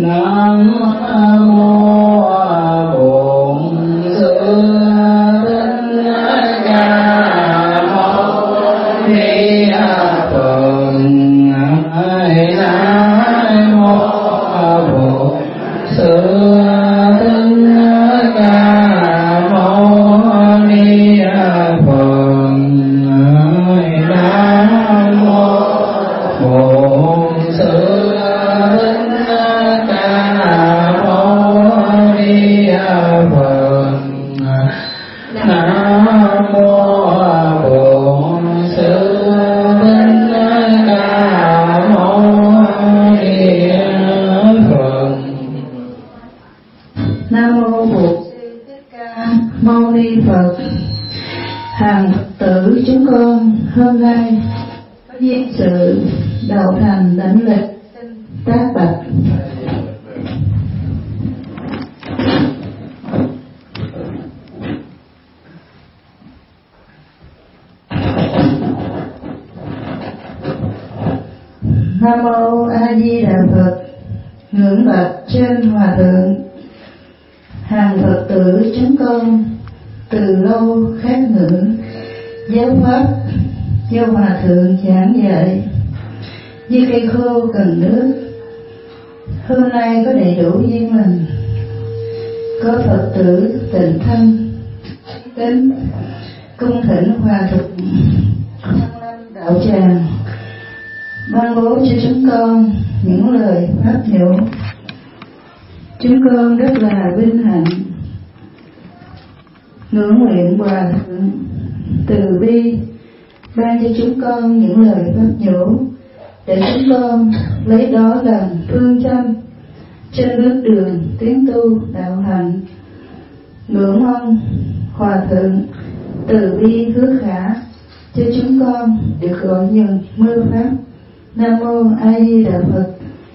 Nam mô A Di Đà Phật. Ngưỡng bạch trên hòa thượng, hàng Phật tử chúng con từ lâu khát ngưỡng giáo pháp do hòa thượng giảng dạy như cây khô cần nước. Hôm nay có đầy đủ duyên lành, có Phật tử tịnh thân đến cung thỉnh hòa thượng đạo tràng ban bố cho chúng con những lời pháp nhũ. Chúng con rất là vinh hạnh ngưỡng nguyện hòa thượng từ bi ban cho chúng con những lời pháp nhũ để chúng con lấy đó làm phương châm trên bước đường tiến tu đạo hạnh. Ngưỡng mong hòa thượng từ bi hứa khả cho chúng con được gọi nhường mưa pháp. Nam mô A Di Đà Phật.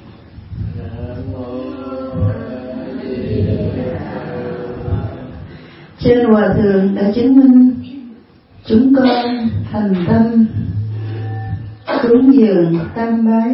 Trên hòa thượng đã chứng minh chúng con thành tâm cúng dường tam bái.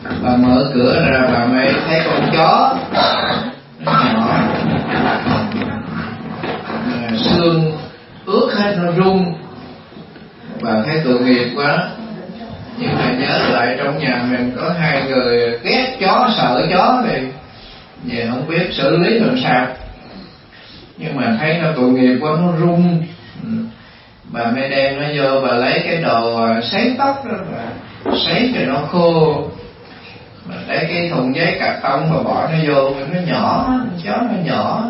Bà mở cửa ra bà mới thấy con chó nó nhỏ, xương ướt hết, nó rung. Bà thấy tội nghiệp quá, nhưng mà nhớ lại trong nhà mình có 2 người ghét chó, sợ chó thì về không biết xử lý làm sao. Nhưng mà thấy nó tội nghiệp quá, nó rung. Bà mới đem nó vô, bà lấy cái đồ sấy tóc đó, bà sấy cho nó khô. Bà lấy cái thùng giấy cạc tông mà bỏ nó vô, nó nhỏ, chó nó nhỏ.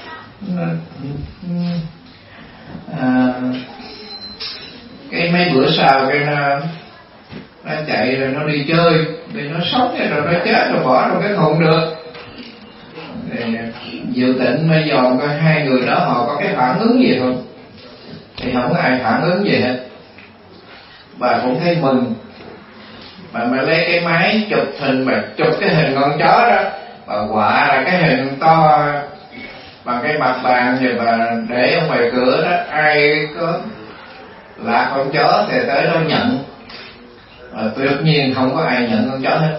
Cái mấy bữa sau cái nó chạy rồi nó đi chơi, vì nó sống rồi nó chết rồi bỏ vào cái thùng được. Thì Diệu Tịnh mới dòm coi 2 người đó họ có cái phản ứng gì không, thì không có ai phản ứng gì hết. Bà cũng thấy mừng, bà mới lấy cái máy chụp hình, bà chụp cái hình con chó đó, bà họa là cái hình to bằng cái mặt bàn, rồi bà để ở ngoài cửa đó, ai có lạc con chó thì tới đó nhận. Tuyệt nhiên không có ai nhận con chó hết.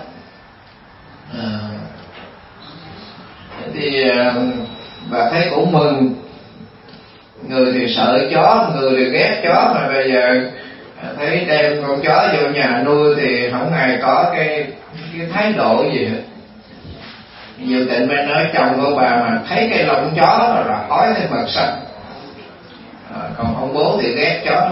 Thì bà thấy cũng mừng. Người thì sợ chó, người thì ghét chó, mà bây giờ thấy đem con chó vô nhà nuôi thì không ai có cái thái độ gì hết. Diệu Tịnh mới nói chồng của bà mà thấy cái lông chó là ói lên mặt xanh. Còn ông bố thì ghét chó.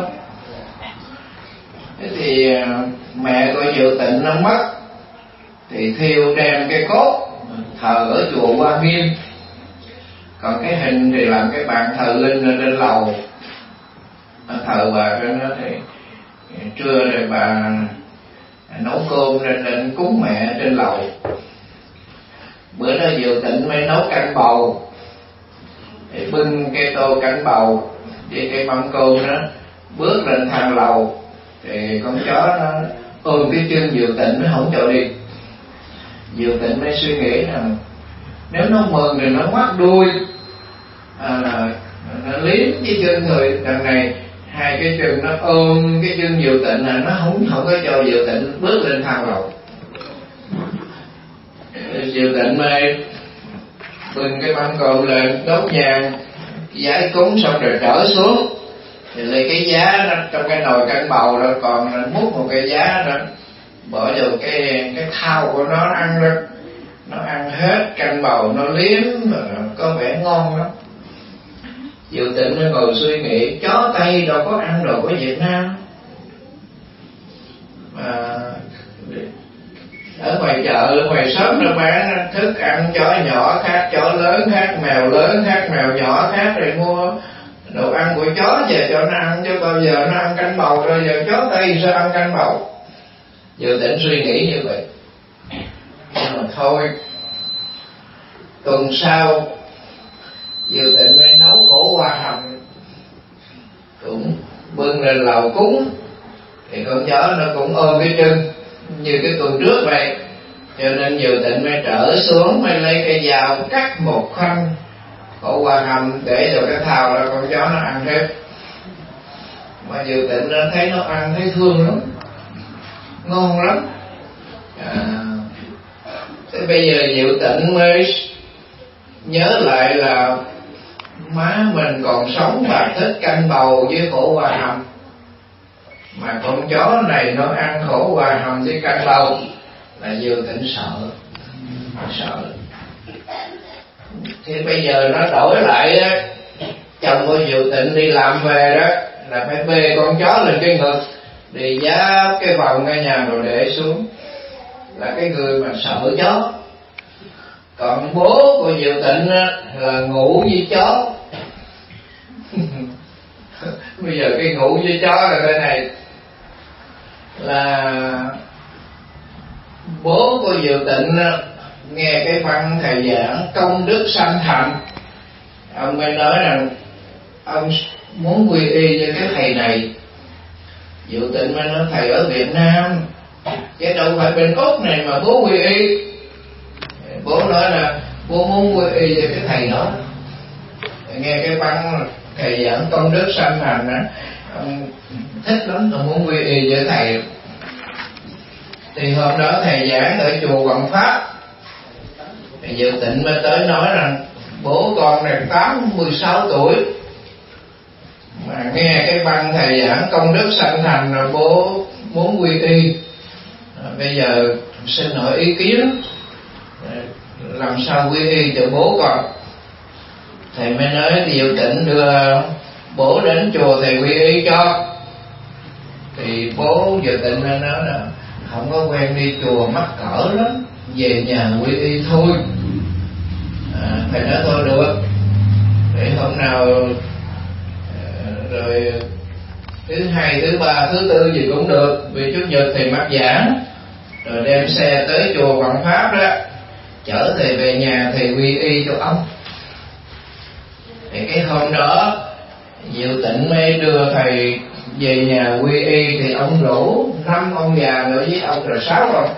Thế thì mẹ của Diệu Tịnh nó mất, thì Thiêu đem cái cốt thờ ở chùa Hoa Nghiêm, còn cái hình thì làm cái bàn thờ linh ở trên lầu. Thờ bà cái nó thì trưa rồi bà nấu cơm lên cúng mẹ trên lầu. Bữa đó Diệu Tịnh mới nấu canh bầu, thì bưng cái tô canh bầu với cái mâm cơm đó bước lên thang lầu, thì con chó nó ôm cái chân Diệu Tịnh, nó không cho đi. Diệu Tịnh mới suy nghĩ rằng nếu nó mừng thì nó ngoắt đuôi, nó liếm cái chân người. Đằng này 2 cái chân nó ôm cái chân Diệu Tịnh, là nó không có cho Diệu Tịnh bước lên thang lầu. Diệu Tịnh mới bưng cái mâm cơm lên đốt nhang giái cúng, xong rồi trở xuống thì lấy cái giá đó, trong cái nồi canh bầu đó còn múc một cái giá đó, bỏ vào cái thau của nó ăn đó. Nó ăn hết canh bầu, nó liếm, có vẻ ngon lắm. Diệu Tịnh mới ngồi suy nghĩ, chó Tây đâu có ăn đồ của Việt Nam. Ở ngoài chợ, ở ngoài shop nó bán thức ăn chó nhỏ khác, chó lớn khác, mèo lớn khác, mèo nhỏ khác, rồi mua đồ ăn của chó về cho nó ăn, chứ bao giờ nó ăn canh bầu rồi giờ chó Tây sao ăn canh bầu. Diệu Tịnh suy nghĩ như vậy. Nhưng mà thôi, tuần sau Diệu Tịnh mới nấu cổ hoa hầm, cũng bưng lên lầu cúng, thì con chó nó cũng ôm cái chân như cái tuần trước vậy. Cho nên Diệu Tịnh mới trở xuống, mới lấy cái dao cắt một khoanh cổ hoa hầm để vào cái thau đó, con chó nó ăn hết. Mà Diệu Tịnh nó thấy nó ăn thấy thương lắm, ngon lắm. Thế bây giờ Diệu Tịnh mới nhớ lại là má mình còn sống và thích canh bầu với khổ hoa hầm, mà con chó này nó ăn khổ hoa hầm với canh bầu, là Diệu Tịnh sợ. Thì bây giờ nó đổi lại á, chồng của Diệu Tịnh đi làm về đó là phải bê con chó lên cái ngực, đi giáp cái vòng cái nhà rồi để xuống, là cái người mà sợ chó. Còn bố của Diệu Tịnh là ngủ với chó. Bây giờ cái ngủ với chó là thế này, là bố của Diệu Tịnh nghe cái văn thầy giảng công đức sanh thành, ông mới nói rằng ông muốn quy y với cái thầy này. Diệu Tịnh mới nói thầy ở Việt Nam chứ đâu phải bên Úc này mà bố quy y. Bố nói là bố muốn quy y với cái thầy đó. Nghe cái văn thầy giảng công đức sanh thành á, ông thích lắm, ông muốn quy y với thầy. Thì hôm đó thầy giảng ở chùa Hoàng Pháp, thầy Diệu Tịnh mới tới nói rằng bố con này 86 tuổi mà nghe cái băng thầy giảng công đức sanh thành rồi bố muốn quy y. Bây giờ xin hỏi ý kiến làm sao quy y cho bố con. Thầy mới nói Diệu Tịnh đưa bố đến chùa thầy quy y cho. Thì bố Diệu Tịnh nói là không có quen đi chùa mắc cỡ lắm, về nhà quy y thôi. Thầy nói thôi được, để hôm nào rồi thứ hai, thứ ba, thứ tư gì cũng được, vì Chủ nhật thì mắc giảng, rồi đem xe tới chùa Hoàng Pháp đó, chở thầy về nhà thầy quy y cho ông. Thì cái hôm đó Diệu Tịnh mới đưa thầy về nhà quy y, thì ông rủ 5 ông già nữa với ông rồi 6 ông,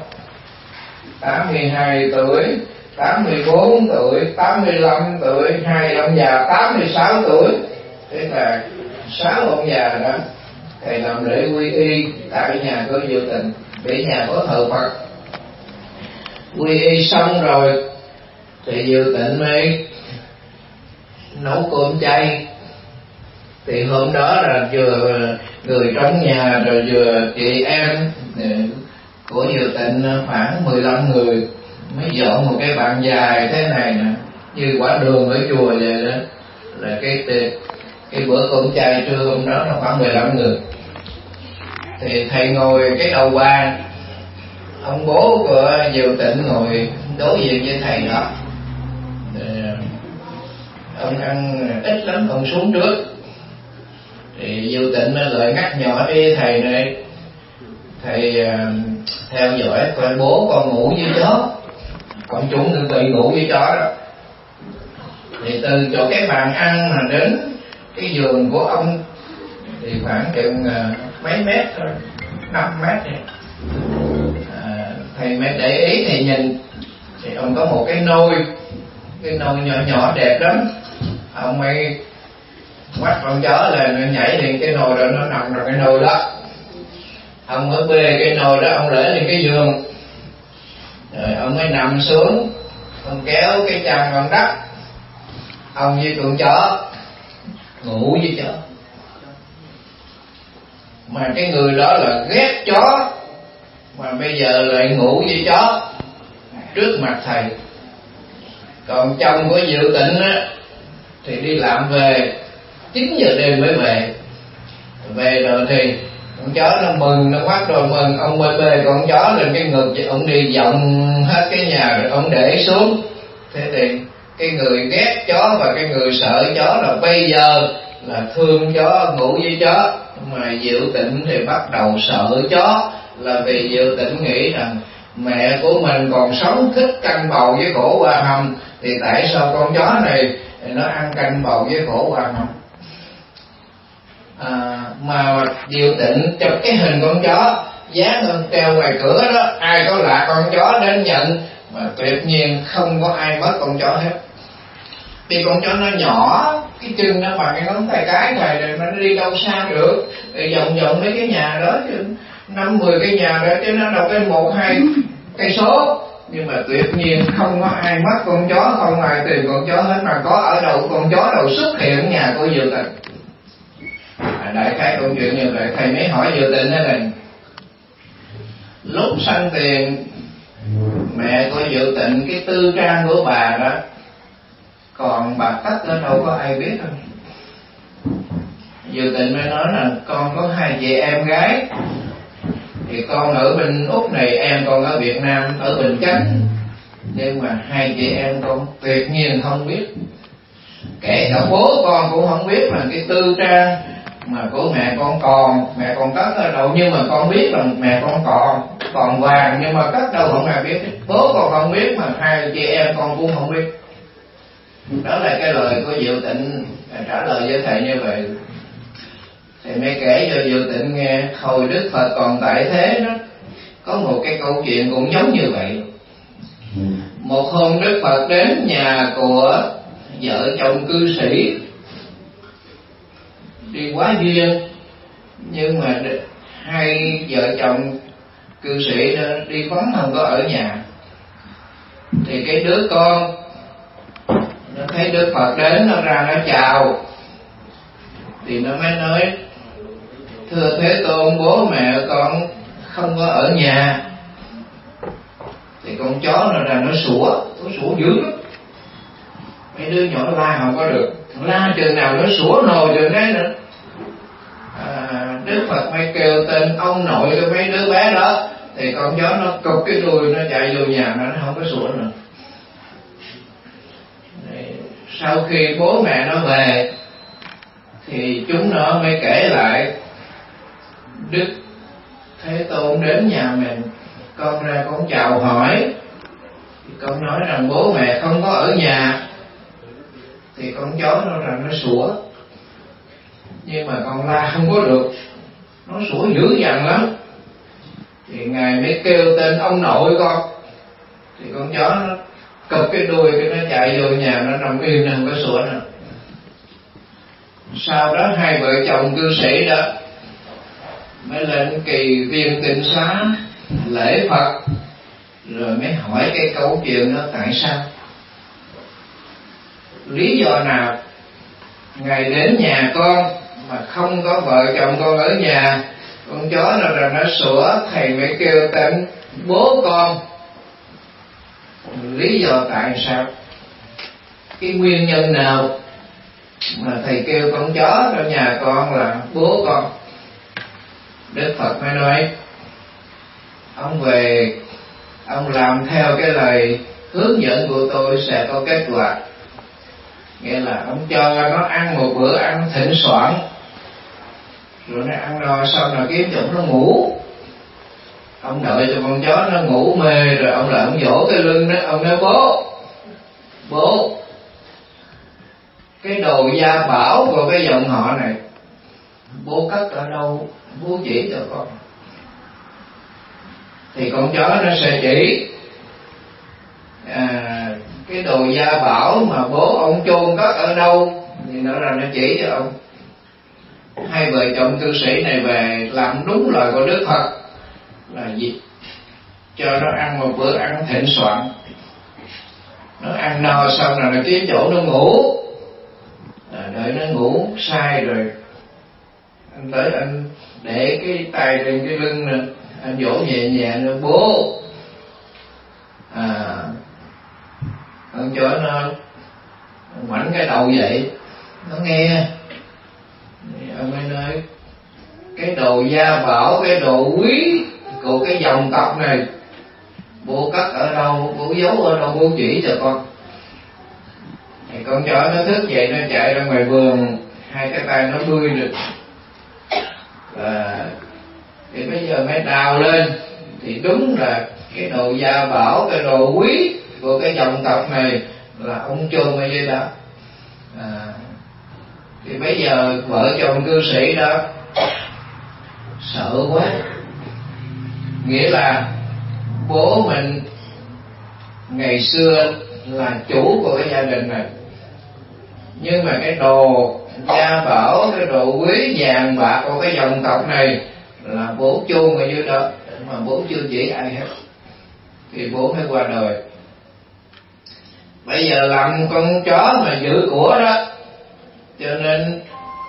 82 tuổi, 84 tuổi, 85 tuổi, 2 ông già 86 tuổi, tức là 6 ông già đó. Thầy làm lễ quy y tại nhà của Diệu Tịnh, để nhà có thờ Phật. Quy y xong rồi thì Diệu Tịnh mới nấu cơm chay. Thì hôm đó là vừa người trong nhà rồi vừa chị em của Diệu Tịnh khoảng 15 người mới dọn một cái bàn dài thế này nè, như quả đường ở chùa vậy đó. Là cái bữa cơm chay trưa hôm đó nó khoảng 15 người. Thì thầy ngồi cái đầu bàn, ông bố của Diệu Tịnh ngồi đối diện với thầy đó. Ông ăn ít lắm, ông xuống trước. Thì Diệu Tịnh lại ngắt nhỏ đi thầy này, thầy theo dõi coi bố con ngủ với chó, con chúng bị ngủ với chó đó. Thì từ chỗ cái bàn ăn mà đến cái giường của ông thì khoảng chừng mấy mét thôi, 5 mét này. Thầy mới để ý thì nhìn thì ông có một cái nôi nhỏ nhỏ đẹp lắm. Ông mới quắt con chó lên, nó nhảy lên cái nồi đó, nó nằm trong cái nồi đó. Ông mới bê cái nồi đó, ông để lên cái giường, rồi ông mới nằm xuống, ông kéo cái chăn ông đắp, ông với con chó ngủ với chó. Mà cái người đó là ghét chó, mà bây giờ lại ngủ với chó trước mặt thầy. Còn chồng của Diệu Tịnh á thì đi làm về 9 giờ đêm mới về. Về rồi thì con chó nó mừng, nó quát rồi mừng, ông mới bê con chó lên cái ngực, ông đi vòng hết cái nhà rồi ông để xuống. Thế thì cái người ghét chó và cái người sợ chó là bây giờ là thương chó, ngủ với chó. Mà Diệu Tịnh thì bắt đầu sợ chó, là vì Diệu Tịnh nghĩ rằng mẹ của mình còn sống thích canh bầu với khổ qua hầm, thì tại sao con chó này nó ăn canh bầu với khổ qua hầm. Mà Diệu Tịnh chụp cái hình con chó dán treo ngoài cửa đó, ai có lạ con chó đến nhận, mà tuyệt nhiên không có ai mất con chó hết. Vì con chó nó nhỏ, cái chân nó bằng cái ngón tay cái này rồi mà nó đi đâu xa được. Thì vòng mấy cái nhà đó chứ 5-10 cái nhà đó, chứ nó đâu cái 1-2 cây số. Nhưng mà tuyệt nhiên không có ai mất con chó, không ai tìm con chó hết. Mà có ở đâu con chó đâu xuất hiện nhà của Diệu Tịnh. Đại khái câu chuyện như vậy. Thầy mới hỏi Diệu Tịnh thế này: lúc sanh tiền mẹ của Diệu Tịnh, cái tư trang của bà đó, còn bà Tất ở đâu có ai biết không? Diệu Tịnh mới nói là con có 2 chị em gái, thì con ở bên Úc này, em con ở Việt Nam, ở Bình Chánh. Nhưng mà 2 chị em con tuyệt nhiên không biết. Kể cả bố con cũng không biết là cái tư trang mà của mẹ con Tất ở đâu. Nhưng mà con biết là mẹ con còn vàng, nhưng mà Tất đâu không ai biết. Bố con không biết, mà 2 chị em con cũng không biết. Đó là cái lời của Diệu Tịnh trả lời với thầy như vậy. Thầy mới kể cho Diệu Tịnh nghe, hồi Đức Phật còn tại thế đó, có một cái câu chuyện cũng giống như vậy. Một hôm Đức Phật đến nhà của vợ chồng cư sĩ đi quá duyên, nhưng mà 2 vợ chồng cư sĩ đó đi vắng không có ở nhà, thì cái đứa con nó thấy Đức Phật đến, nó ra nó chào, thì nó mới nói: thưa Thế Tôn, bố mẹ con không có ở nhà. Thì con chó nó ra nó sủa dữ lắm. Mấy đứa nhỏ la không có được, la chừng nào nó sủa nồi chừng đấy nữa. Đức Phật mới kêu tên ông nội cho mấy đứa bé đó, thì con chó nó cụp cái đuôi, nó chạy vô nhà, nó không có sủa nữa. Sau khi bố mẹ nó về thì chúng nó mới kể lại: Đức Thế Tôn đến nhà mình, con ra con chào hỏi, thì con nói rằng bố mẹ không có ở nhà, thì con chó nó rằng nó sủa, nhưng mà con la không có được, nó sủa dữ dằn lắm. Thì ngài mới kêu tên ông nội con, thì con chó nó cụp cái đuôi, cái nó chạy vô nhà, nó nằm im, nó không có sủa nữa. Sau đó hai vợ chồng cư sĩ đó mới lên Kỳ Viên Tịnh Xá lễ Phật, rồi mới hỏi cái câu chuyện đó: tại sao, lý do nào ngài đến nhà con mà không có vợ chồng con ở nhà? Con chó nó rồi nó sủa, thầy mới kêu tên bố con. Lý do tại sao, cái nguyên nhân nào mà thầy kêu con chó trong nhà con là bố con? Đức Phật mới nói: ông về, ông làm theo cái lời hướng dẫn của tôi sẽ có kết quả. Nghĩa là ông cho nó ăn một bữa ăn thịnh soạn, rồi nó ăn no xong rồi kiếm chỗ nó ngủ. Ông đợi cho con chó nó ngủ mê, rồi ông lại ông vỗ cái lưng nó, ông nói: bố, cái đồ gia bảo của cái dòng họ này bố cất ở đâu, bố chỉ cho con. Thì con chó nó sẽ chỉ: cái đồ gia bảo mà bố ông chôn cất ở đâu, thì nó ra nó chỉ cho ông. Hai vợ chồng cư sĩ này về làm đúng lời của Đức Phật là gì? Cho nó ăn một bữa ăn thịnh soạn, nó ăn no xong rồi nó kiếm chỗ nó ngủ, đợi nó ngủ say rồi anh tới anh để cái tay trên cái lưng nè, anh vỗ nhẹ nhẹ nó: bố. Con chó nó ngoảnh cái đầu dậy, nó nghe. Ông mới nói: cái đồ gia bảo, cái đồ quý của cái dòng tộc này bố cất ở đâu, bố giấu ở đâu, bố chỉ cho con. Thì con chó nó thức dậy, nó chạy ra ngoài vườn, hai cái tay nó bươi được. Thì bây giờ mới đào lên, thì đúng là cái đồ gia bảo, cái đồ quý của cái dòng tộc này là ông chôn ở dưới đó. Thì bây giờ vợ chồng cư sĩ đó sợ quá. Nghĩa là bố mình ngày xưa là chủ của cái gia đình này, nhưng mà cái đồ gia bảo, cái đồ quý vàng bạc của cái dòng tộc này là bố chôn ở dưới đó, mà bố chưa chỉ ai hết. Thì bố mới qua đời. Bây giờ làm con chó mà giữ của đó, cho nên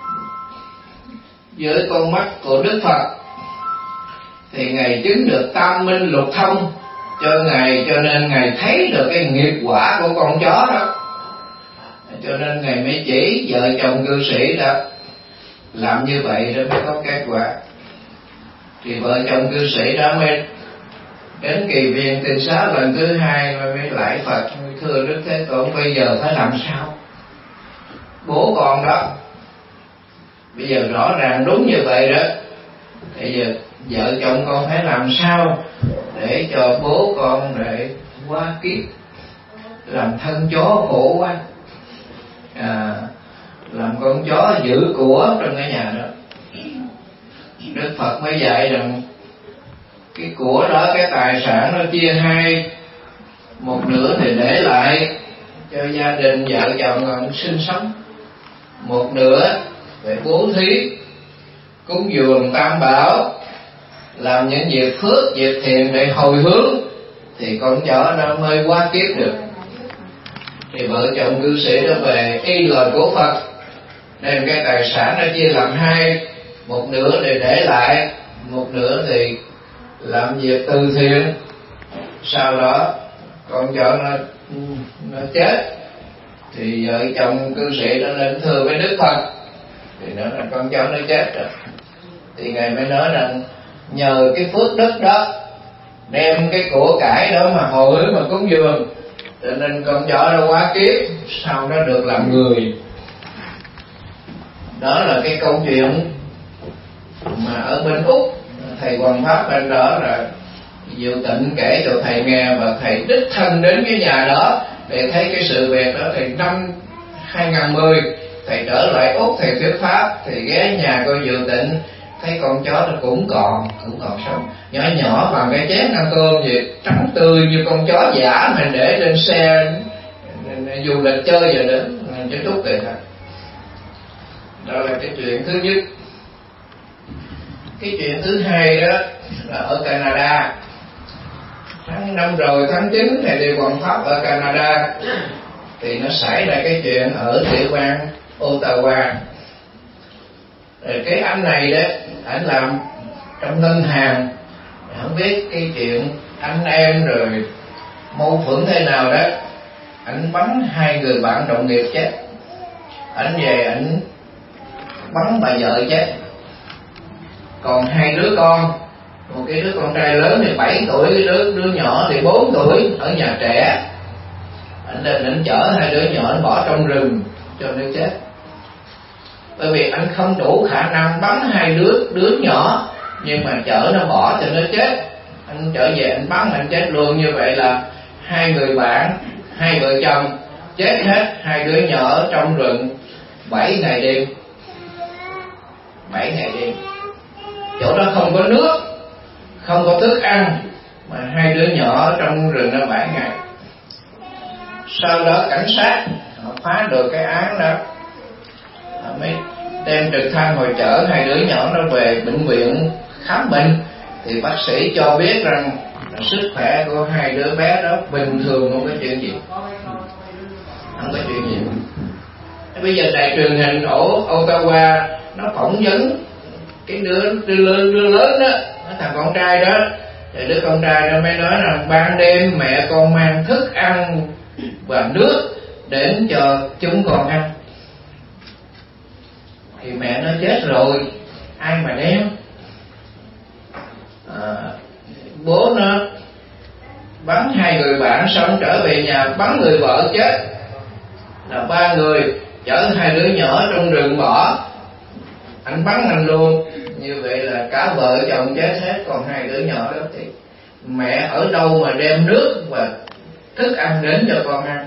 với con mắt của Đức Phật thì ngài chứng được tam minh lục thông cho ngài, cho nên ngài thấy được cái nghiệp quả của con chó đó, cho nên ngài mới chỉ vợ chồng cư sĩ đó làm như vậy để mới có kết quả. Thì vợ chồng cư sĩ đó mới đến Kỳ Viên Tịnh Xá lần thứ hai mới lại Phật: thưa Đức Thế Tôn, bây giờ phải làm sao? Bố con đó bây giờ rõ ràng đúng như vậy đó, bây giờ vợ chồng con phải làm sao để cho bố con để qua kiếp làm thân chó khổ quá, làm con chó giữ của trong cái nhà đó. Đức Phật mới dạy rằng cái của đó, cái tài sản nó chia hai, một nửa thì để lại cho gia đình vợ chồng còn sinh sống, một nửa để bố thí cúng dường tam bảo, làm những việc phước, việc thiện để hồi hướng, thì con chó nó mới hóa kiếp được. Thì vợ chồng cư sĩ đã về y lời của Phật, nên cái tài sản nó chia làm hai, một nửa để lại, một nửa thì làm việc từ thiện. Sau đó con chó nó chết, thì vợ chồng cư sĩ đã lên thưa với Đức Phật, thì nói là con chó nó chết rồi. Thì ngài mới nói rằng nhờ cái phước đức đó, đem cái của cải đó mà hồi hướng mà cúng dường, cho nên con chó nó hóa kiếp, sau nó được làm người. Đó là cái câu chuyện mà ở bên Úc, thầy Hoàng Pháp bên đó là Diệu Tịnh kể cho thầy nghe, và thầy đích thân đến cái nhà đó để thấy cái sự việc đó. Thì năm 2010 thầy trở lại Úc, thầy thuyết pháp, thì ghé nhà cô Diệu Tịnh, thấy con chó nó cũng còn sống, nhỏ nhỏ bằng cái chén ăn cơm gì, trắng tươi như con chó giả mình để lên xe du lịch chơi vậy đó, chứ tốt tuyệt hả. Đó là cái chuyện thứ nhất. Cái chuyện thứ hai đó là ở Canada. Năm rồi tháng 9 thầy đi Hoàng Pháp ở Canada, thì nó xảy ra cái chuyện ở tiểu bang Ottawa. Rồi cái anh này đó, anh làm trong ngân hàng, không biết cái chuyện anh em rồi mâu thuẫn thế nào đó, anh bắn hai người bạn đồng nghiệp chết. Anh về anh bắn bà vợ chết, còn hai đứa con, một cái đứa con trai lớn thì 7 tuổi, cái đứa nhỏ thì 4 tuổi ở nhà trẻ. Anh lên anh chở hai đứa nhỏ anh bỏ trong rừng cho nó chết, bởi vì anh không đủ khả năng bắn hai đứa nhỏ, nhưng mà chở nó bỏ cho nó chết. Anh trở về anh bắn anh chết luôn. Như vậy là hai người bạn, hai vợ chồng chết hết, hai đứa nhỏ ở trong rừng 7 ngày đêm. 7 ngày đêm, chỗ đó không có nước, không có thức ăn, mà hai đứa nhỏ ở trong rừng đó 7 ngày. Sau đó cảnh sát họ phá được cái án đó, họ mới đem trực thăng hồi chở hai đứa nhỏ nó về bệnh viện khám bệnh. Thì bác sĩ cho biết rằng là sức khỏe của hai đứa bé đó bình thường, không có chuyện gì, không có chuyện gì. Bây giờ đài truyền hình ở Ottawa nó phỏng vấn cái đứa lớn đó, thằng con trai đó, thì đứa con trai đó mới nói rằng ban đêm mẹ con mang thức ăn và nước đến cho chúng con ăn. Thì mẹ nó chết rồi, ai mà đem. Bố nó bắn hai người bạn xong trở về nhà bắn người vợ chết, là 3 người chở hai đứa nhỏ trong rừng bỏ. Anh bắn anh luôn. Như vậy là cả vợ chồng chết hết, còn hai đứa nhỏ đó thì mẹ ở đâu mà đem nước và thức ăn đến cho con ăn.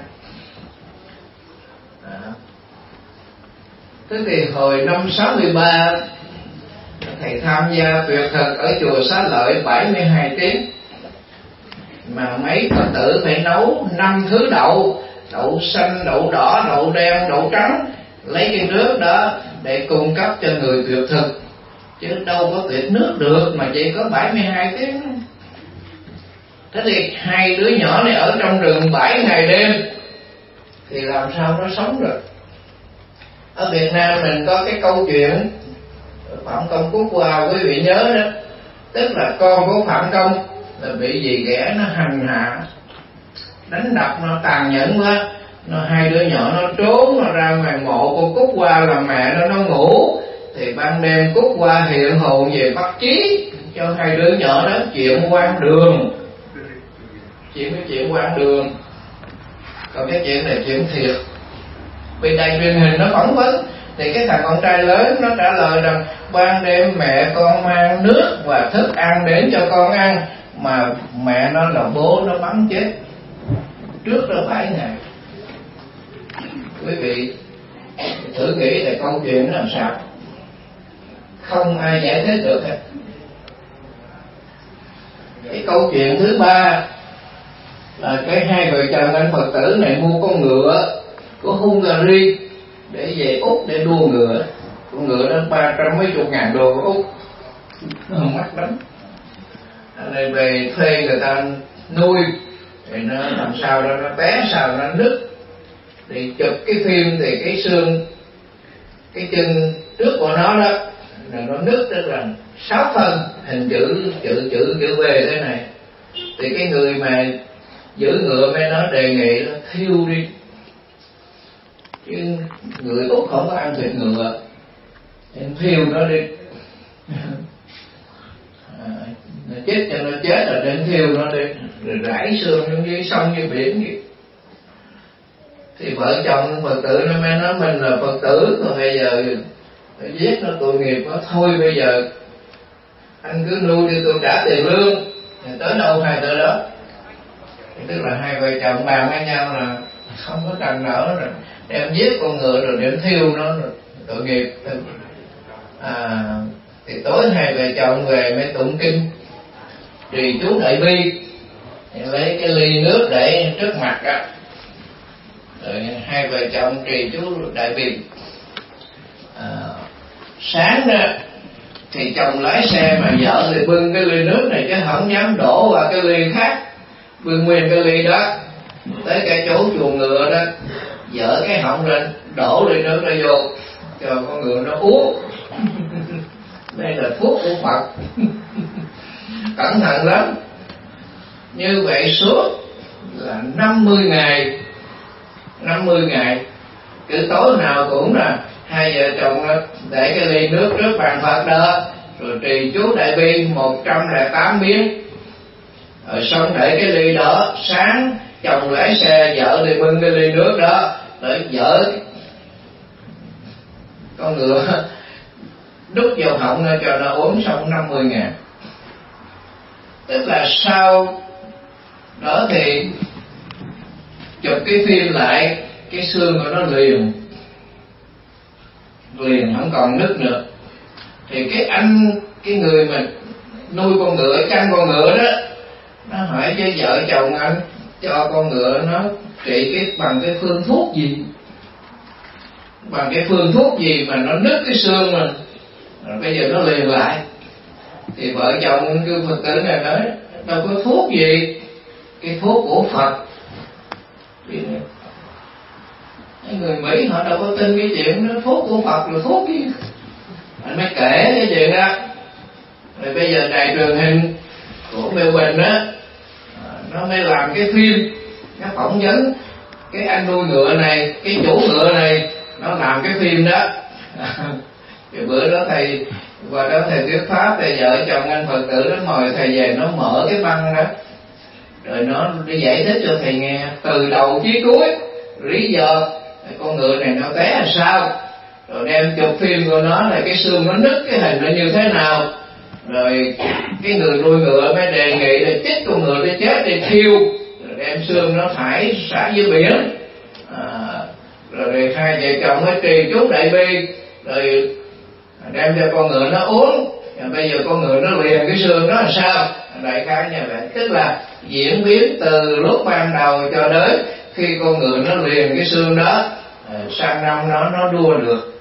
Thế thì hồi năm 63 thầy tham gia tuyệt thực ở chùa Xá Lợi 72 tiếng, mà mấy Phật tử phải nấu 5 thứ đậu, đậu xanh, đậu đỏ, đậu đen, đậu trắng, lấy cái nước đó để cung cấp cho người tuyệt thực, chứ đâu có tuyệt nước được mà chỉ có 72 tiếng. Thế thì hai đứa nhỏ này ở trong rừng 7 ngày đêm thì làm sao nó sống được? Ở Việt Nam mình có cái câu chuyện Phạm Công Quốc Hoa, quý vị nhớ đó, tức là con của Phạm Công là bị dì ghẻ nó hành hạ, đánh đập nó tàn nhẫn quá. Hai đứa nhỏ nó trốn, nó ra ngoài mộ của Cúc Hoa là mẹ nó ngủ. Thì ban đêm Cúc Hoa hiện hồn về bắt chí cho hai đứa nhỏ đó chuyện quan đường. Chuyện quan đường. Còn cái chuyện này chuyện thiệt. Vì đài truyền hình nó phỏng vấn, thì cái thằng con trai lớn nó trả lời rằng ban đêm mẹ con mang nước và thức ăn đến cho con ăn, mà mẹ nó là bố nó bắn chết trước đó 7 ngày. Quý vị thử nghĩ là câu chuyện nó làm sao, không ai giải thích được hết. Cái câu chuyện thứ ba là cái hai vợ chồng anh Phật tử này mua con ngựa của Hungary để về Úc để đua ngựa. Con ngựa đó 300 mấy chục ngàn đô của Úc, nó không mắc lắm. Nên về thuê người ta nuôi thì nó làm sao đó nó bé sao nó nứt. Thì chụp cái phim thì cái xương cái chân trước của nó đó là nó nứt, tức là 6 phân hình chữ V thế này. Thì cái người mà giữ ngựa mới nó đề nghị nó thiêu đi, chứ người Úc không có ăn thịt ngựa, em thiêu nó đi. Nó chết cho nó chết rồi đến thiêu nó đi, rồi rải xương xuống dưới sông dưới biển gì. Thì vợ chồng Phật tử nó mới nói mình là Phật tử, còn bây giờ giết nó tội nghiệp quá, thôi bây giờ anh cứ nuôi đi, tôi trả tiền lương, thì tới đâu hay tới đó. Thì tức là hai vợ chồng bàn với nhau là không có cần nữa rồi đem giết con ngựa rồi đem thiêu nó rồi tội nghiệp. Thì tối hai vợ chồng về mới tụng kinh trì chú đại bi, thì lấy cái ly nước để trước mặt á, rồi hai vợ chồng trì chú đại bi. Sáng đó thì chồng lái xe mà vợ thì bưng cái ly nước này chứ không dám đổ vào cái ly khác, bưng nguyên cái ly đó tới cái chỗ chuồng ngựa đó, dở cái họng lên đổ ly nước ra vô cho con ngựa nó uống. Đây là thuốc của Phật. Cẩn thận lắm. Như vậy suốt là 50 ngày, cứ tối nào cũng là hai vợ chồng để cái ly nước trước bàn Phật đó, rồi trì chú đại bi 108 biến, rồi xong để cái ly đó. Sáng chồng lái xe, vợ thì bưng cái ly nước đó để dở con ngựa đút vào họng cho nó uống xong 50 ngày. Tức là sau đó thì chụp cái phim lại, cái xương của nó liền không còn nứt nữa. Thì cái người mà nuôi con ngựa, chăn con ngựa đó, nó hỏi với vợ chồng anh cho con ngựa nó trị bằng cái phương thuốc gì, mà nó nứt cái xương mình rồi bây giờ nó liền lại. Thì vợ chồng kêu Phật tử này nói đâu có thuốc gì, cái thuốc của Phật. Người Mỹ họ đâu có tin cái chuyện đó, thuốc của Phật là thuốc gì. Anh mới kể cái chuyện đó. Rồi bây giờ đài truyền hình của Melbourne á, nó mới làm cái phim, nó phỏng vấn cái anh nuôi ngựa này, cái chủ ngựa này, nó làm cái phim đó. Cái bữa đó thầy qua đó thầy thuyết pháp, thì vợ chồng anh Phật tử nó mời thầy về, nó mở cái băng đó, rồi nó đi giải thích cho thầy nghe từ đầu chí cuối lý do con ngựa này nó té làm sao, rồi đem chụp phim của nó là cái xương nó nứt cái hình nó như thế nào. Rồi cái người nuôi ngựa mới đề nghị là chích con ngựa để chết để thiêu, rồi đem xương nó thải xả dưới biển. Rồi hai vợ chồng mới trì chú đại bi, rồi đem cho con ngựa nó uống. Bây giờ con ngựa nó liền cái xương đó là sao, đại khái như vậy. Tức là diễn biến từ lúc ban đầu cho đến khi con ngựa nó liền cái xương đó, sang năm nó đua được.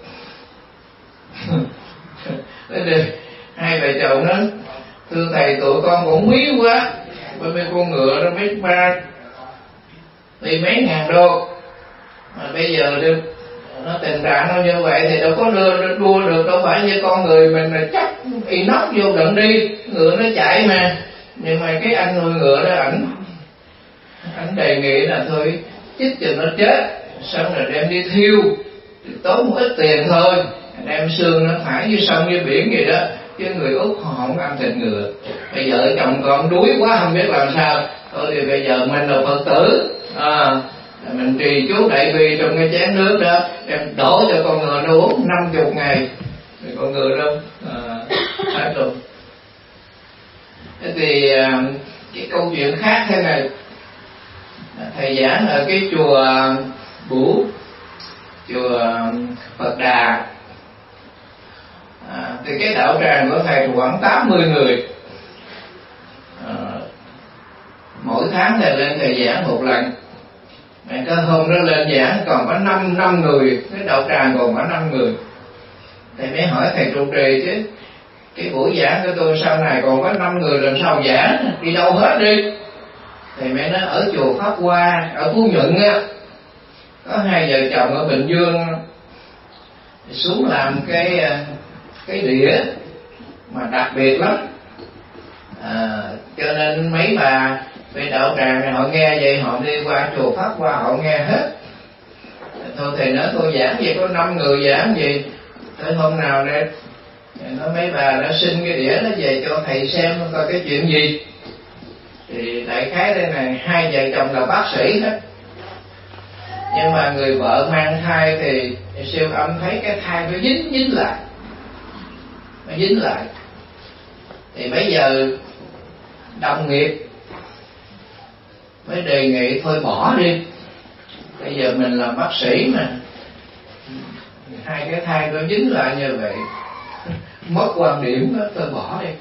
Thế thì hai vợ chồng nó thưa thầy, tụi con cũng quý quá, bởi vì con ngựa nó mấy ba thì mấy ngàn đô, mà bây giờ được nó tình trạng nó như vậy thì đâu có đua được, đâu phải như con người mình là chắc inox vô đựng đi, ngựa nó chạy mà. Nhưng mà cái anh nuôi ngựa đó ảnh đề nghị là thôi chích cho nó chết, xong rồi đem đi thiêu, tốn một ít tiền thôi, đem xương nó thải dưới sông dưới biển gì đó, chứ người Úc họ không ăn thịt ngựa. Bây giờ chồng con đuối quá không biết làm sao, thôi thì bây giờ mình là Phật tử, mình trì chú đại bi trong cái chén nước đó, đem đổ cho con ngựa nó uống 50 ngày, thì con ngựa đó hết luôn. Thế thì cái câu chuyện khác thế này, thầy giảng ở cái chùa Bủ, chùa Phật Đà, thì cái đạo tràng của thầy khoảng 80 người. Mỗi tháng thầy lên thầy giảng một lần. Cái hôm đó lên giảng còn có 5 người, cái đạo tràng còn có 5 người. Thầy mới hỏi thầy trụ trì chứ, cái buổi giảng của tôi sau này còn có 5 người làm sao giảng, đi đâu hết đi. Thì mẹ nói ở chùa Pháp Hoa ở Phú Nhuận á, có 2 vợ chồng ở Bình Dương xuống làm cái đĩa mà đặc biệt lắm. Cho nên mấy bà về đạo tràng này họ nghe vậy họ đi qua chùa Pháp Hoa họ nghe hết. Thôi thầy nói tôi giảng vậy có 5 người giảng gì, tới hôm nào đây nói mấy bà đã xin cái đĩa nó về cho thầy xem coi cái chuyện gì. Thì đại khái đây này 2 vợ chồng là bác sĩ hết, nhưng mà người vợ mang thai thì siêu âm thấy cái thai nó dính lại, nó dính lại. Thì bây giờ đồng nghiệp mới đề nghị thôi bỏ đi, bây giờ mình làm bác sĩ mà 2 cái thai nó dính lại như vậy mất quan điểm đó, tôi bỏ đi.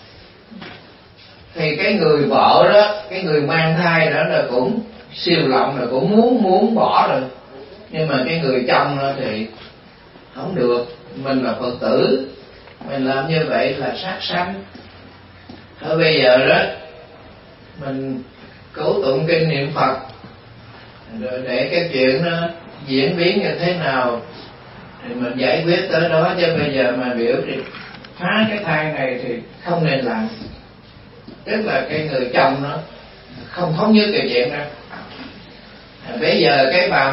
Thì cái người vợ đó, cái người mang thai đó là cũng siêu lòng, là cũng muốn bỏ rồi, nhưng mà cái người chồng đó thì không được. Mình là Phật tử, mình làm như vậy là sát sanh. Thôi bây giờ đó mình cố tụng kinh niệm Phật, rồi để cái chuyện nó diễn biến như thế nào thì mình giải quyết tới đó. Chứ bây giờ mà biểu thì phá cái thai này thì không nên làm. Tức là cái người chồng nó không thống nhất cái chuyện đó. Bây giờ cái bà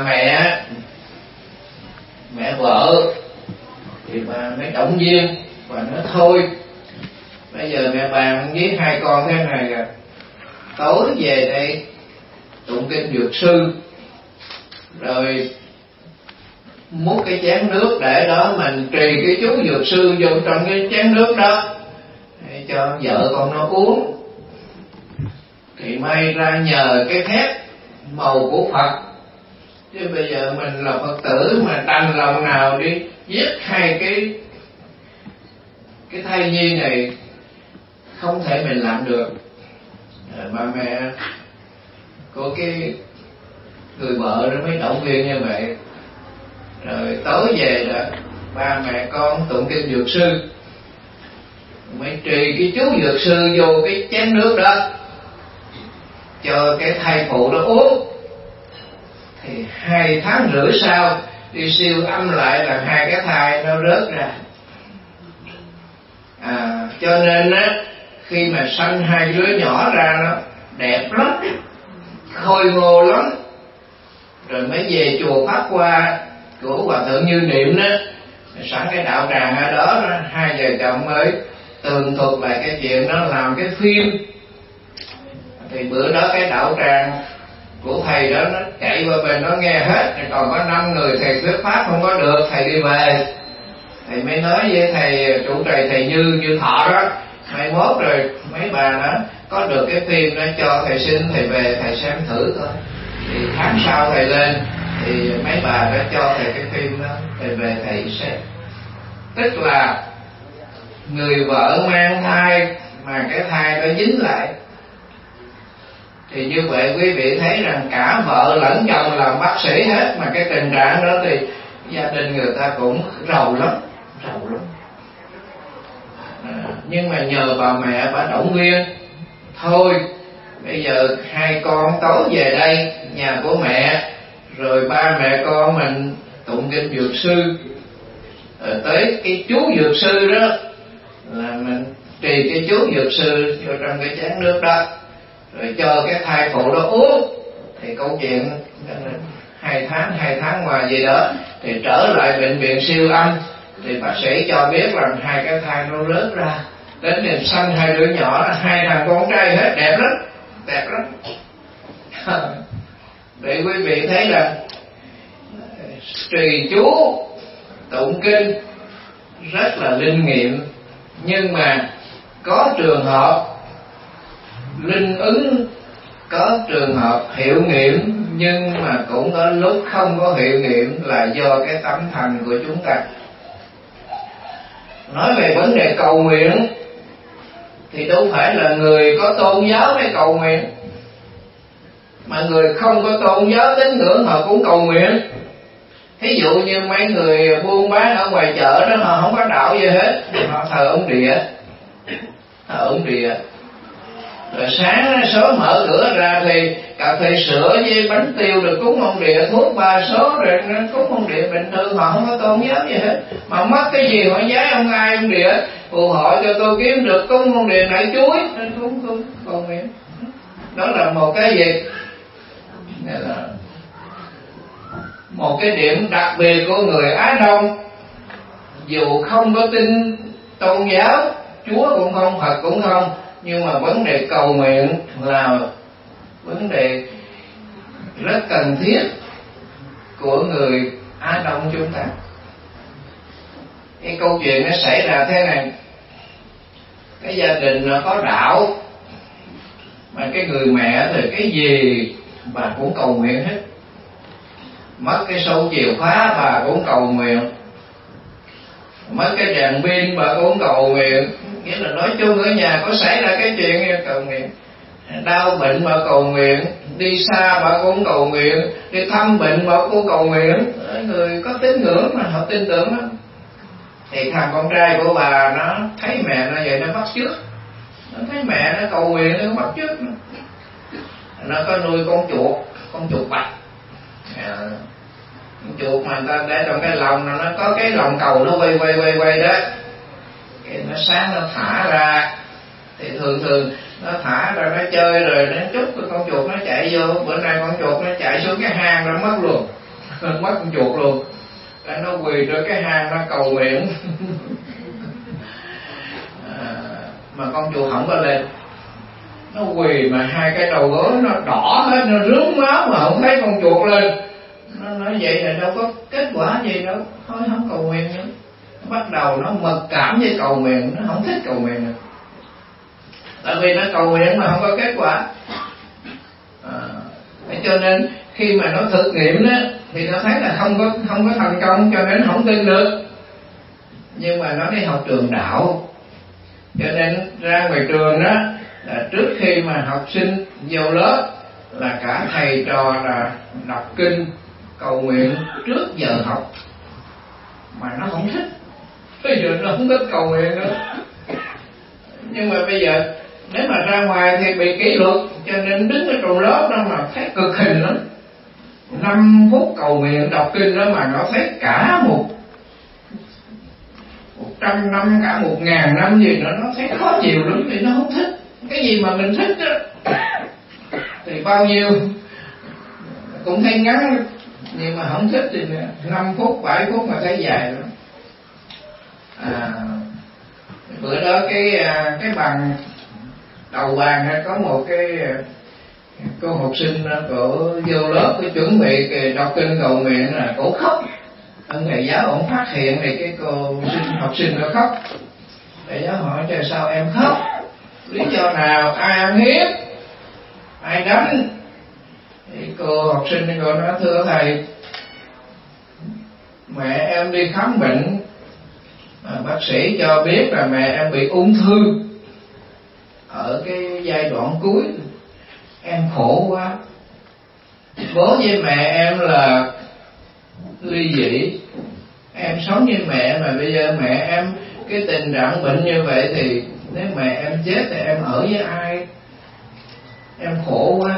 mẹ vợ thì bà mới động viên và nói thôi bây giờ mẹ bàn với 2 con thế này rồi, tối về đây tụng kinh Dược Sư, rồi múc cái chén nước để đó mình trì cái chú Dược Sư vô trong cái chén nước đó để cho vợ con nó uống. Thì may ra nhờ cái phép màu của Phật, chứ bây giờ mình là Phật tử mà đành lòng nào đi giết 2 cái thai nhi này, không thể mình làm được. Bà mẹ của cái người vợ đó mới động viên như vậy. Rồi tối về đó 3 mẹ con tụng kinh Dược Sư, mới trì cái chú Dược Sư vô cái chén nước đó cho cái thai phụ đó uống. Thì 2 tháng rưỡi sau đi siêu âm lại là 2 cái thai nó rớt ra. Cho nên á, khi mà sanh 2 đứa nhỏ ra nó đẹp lắm, khôi ngô lắm. Rồi mới về chùa Pháp Hoa của Hòa Thượng Như Niệm đó, sẵn cái đạo tràng ở đó, 2 vợ chồng mới tường thuật lại cái chuyện đó, làm cái phim. Thì bữa đó cái đạo tràng của thầy đó nó chạy qua bên nó nghe hết. Thì còn có 5 người thầy thuyết pháp không có được, thầy đi về. Thầy mới nói với thầy trụ trì thầy Như Thọ đó, mai mốt rồi mấy bà đó có được cái phim đó cho thầy xin, thầy về thầy xem thử coi. Thì tháng sau thầy lên thì mấy bà đã cho thầy cái phim đó, thầy về thầy xem. Tức là người vợ mang thai mà cái thai nó dính lại, thì như vậy quý vị thấy rằng cả vợ lẫn chồng làm bác sĩ hết, mà cái tình trạng đó thì gia đình người ta cũng rầu lắm. Nhưng mà nhờ bà mẹ bà động viên, thôi bây giờ 2 con tối về đây nhà của mẹ, rồi 3 mẹ con mình tụng kinh Dược Sư. Rồi tới cái chú Dược Sư đó là mình trì cái chú Dược Sư vô trong cái chén nước đó, rồi cho cái thai phụ đó uống. Thì câu chuyện 2 tháng ngoài gì đó thì trở lại bệnh viện siêu âm, thì bác sĩ cho biết rằng 2 cái thai nó rớt ra, đến年sanh 2 đứa nhỏ là 2 thằng con trai hết, đẹp lắm. Để quý vị thấy là trì chú tụng kinh rất là linh nghiệm, nhưng mà có trường hợp linh ứng, có trường hợp hiệu nghiệm, nhưng mà cũng có lúc không có hiệu nghiệm, là do cái tâm thành của chúng ta. Nói về vấn đề cầu nguyện thì đâu phải là người có tôn giáo mới cầu nguyện, mà người không có tôn giáo tín ngưỡng họ cũng cầu nguyện. Thí dụ như mấy người buôn bán ở ngoài chợ đó, họ không có đạo gì hết, họ thờ ông địa, ổn địa. Rồi sáng sớm mở cửa ra thì cà phê sữa với bánh tiêu được cúng ông địa, thuốc 3 số rồi nó cúng ông địa bình thường, họ không có tôn giáo gì hết. Mà mất cái gì họ giái ông ai ông địa, phù hộ cho tôi kiếm được cúng ông địa nãy chuối, nên cúng cầu nguyện. Đó là một cái việc, là một cái điểm đặc biệt của người Á Đông. Dù không có tin tôn giáo, Chúa cũng không, Phật cũng không, nhưng mà vấn đề cầu nguyện là vấn đề rất cần thiết của người Á Đông chúng ta. Cái câu chuyện nó xảy ra thế này. Cái gia đình nó có đạo, mà cái người mẹ thì cái gì bà cũng cầu nguyện hết. Mất cái số chìa khóa bà cũng cầu nguyện, mất cái đèn pin bà cũng cầu nguyện. Nghĩa là nói chung ở nhà có xảy ra cái chuyện cầu nguyện. Đau bệnh bà cầu nguyện, đi xa bà cũng cầu nguyện, đi thăm bệnh bà cũng cầu nguyện. Người có tín ngưỡng mà họ tin tưởng lắm. Thì thằng con trai của bà nó thấy mẹ nó vậy, nó bắt chước. Nó thấy mẹ nó cầu nguyện, nó bắt chước. Nó có nuôi con chuột bạch. Con chuột mà người ta để trong cái lồng, nó có cái lồng cầu nó quay đó. Cái nó sáng nó thả ra, thì thường nó thả ra nó chơi rồi nó chút con chuột nó chạy vô. Bữa nay con chuột nó chạy xuống cái hang nó mất luôn. Mất con chuột luôn. Nó quỳ trên cái hang nó cầu nguyện. Mà con chuột không có lên. Nó quỳ mà hai cái đầu gối nó đỏ hết, nó rướm máu mà không thấy con chuột lên. Nó nói vậy là đâu có kết quả gì đâu, thôi không cầu nguyện nữa. Nó bắt đầu nó mặc cảm với cầu nguyện, nó không thích cầu nguyện nữa. Tại vì nó cầu nguyện mà không có kết quả. Cho nên khi mà nó thực nghiệm đó thì nó thấy là không có thành công, cho nên không tin được. Nhưng mà nó đi học trường đạo, cho nên ra ngoài trường đó là trước khi mà học sinh vô lớp là cả thầy trò là đọc kinh cầu nguyện trước giờ học. Mà nó không thích, bây giờ nó không thích cầu nguyện nữa. Nhưng mà bây giờ nếu mà ra ngoài thì bị kỷ luật, cho nên đứng ở trong lớp đó mà thấy cực hình lắm. 5 phút cầu nguyện đọc kinh đó mà nó thấy cả 100 năm, cả 1000 năm gì nữa, nó thấy khó chịu lắm. Thì nó không thích. Cái gì mà mình thích đó thì bao nhiêu cũng thấy ngắn, nhưng mà không thích thì 5 phút, 7 phút mà thấy dài lắm. Bữa đó cái bằng đầu bàn có một cái cô học sinh cổ vô lớp cái chuẩn bị đọc kinh cầu nguyện là cổ khóc. Ông thầy giáo ông phát hiện thì cái cô học sinh nó khóc. Thầy giáo hỏi trời sao em khóc, lý do nào, ai ăn hiếp, ai đánh. Thì cô học sinh cô nói thưa thầy, mẹ em đi khám bệnh, bác sĩ cho biết là mẹ em bị ung thư ở cái giai đoạn cuối, em khổ quá. Bố với mẹ em là ly dị, em sống với mẹ mà bây giờ mẹ em cái tình trạng bệnh như vậy thì nếu mẹ em chết thì em ở với ai, em khổ quá.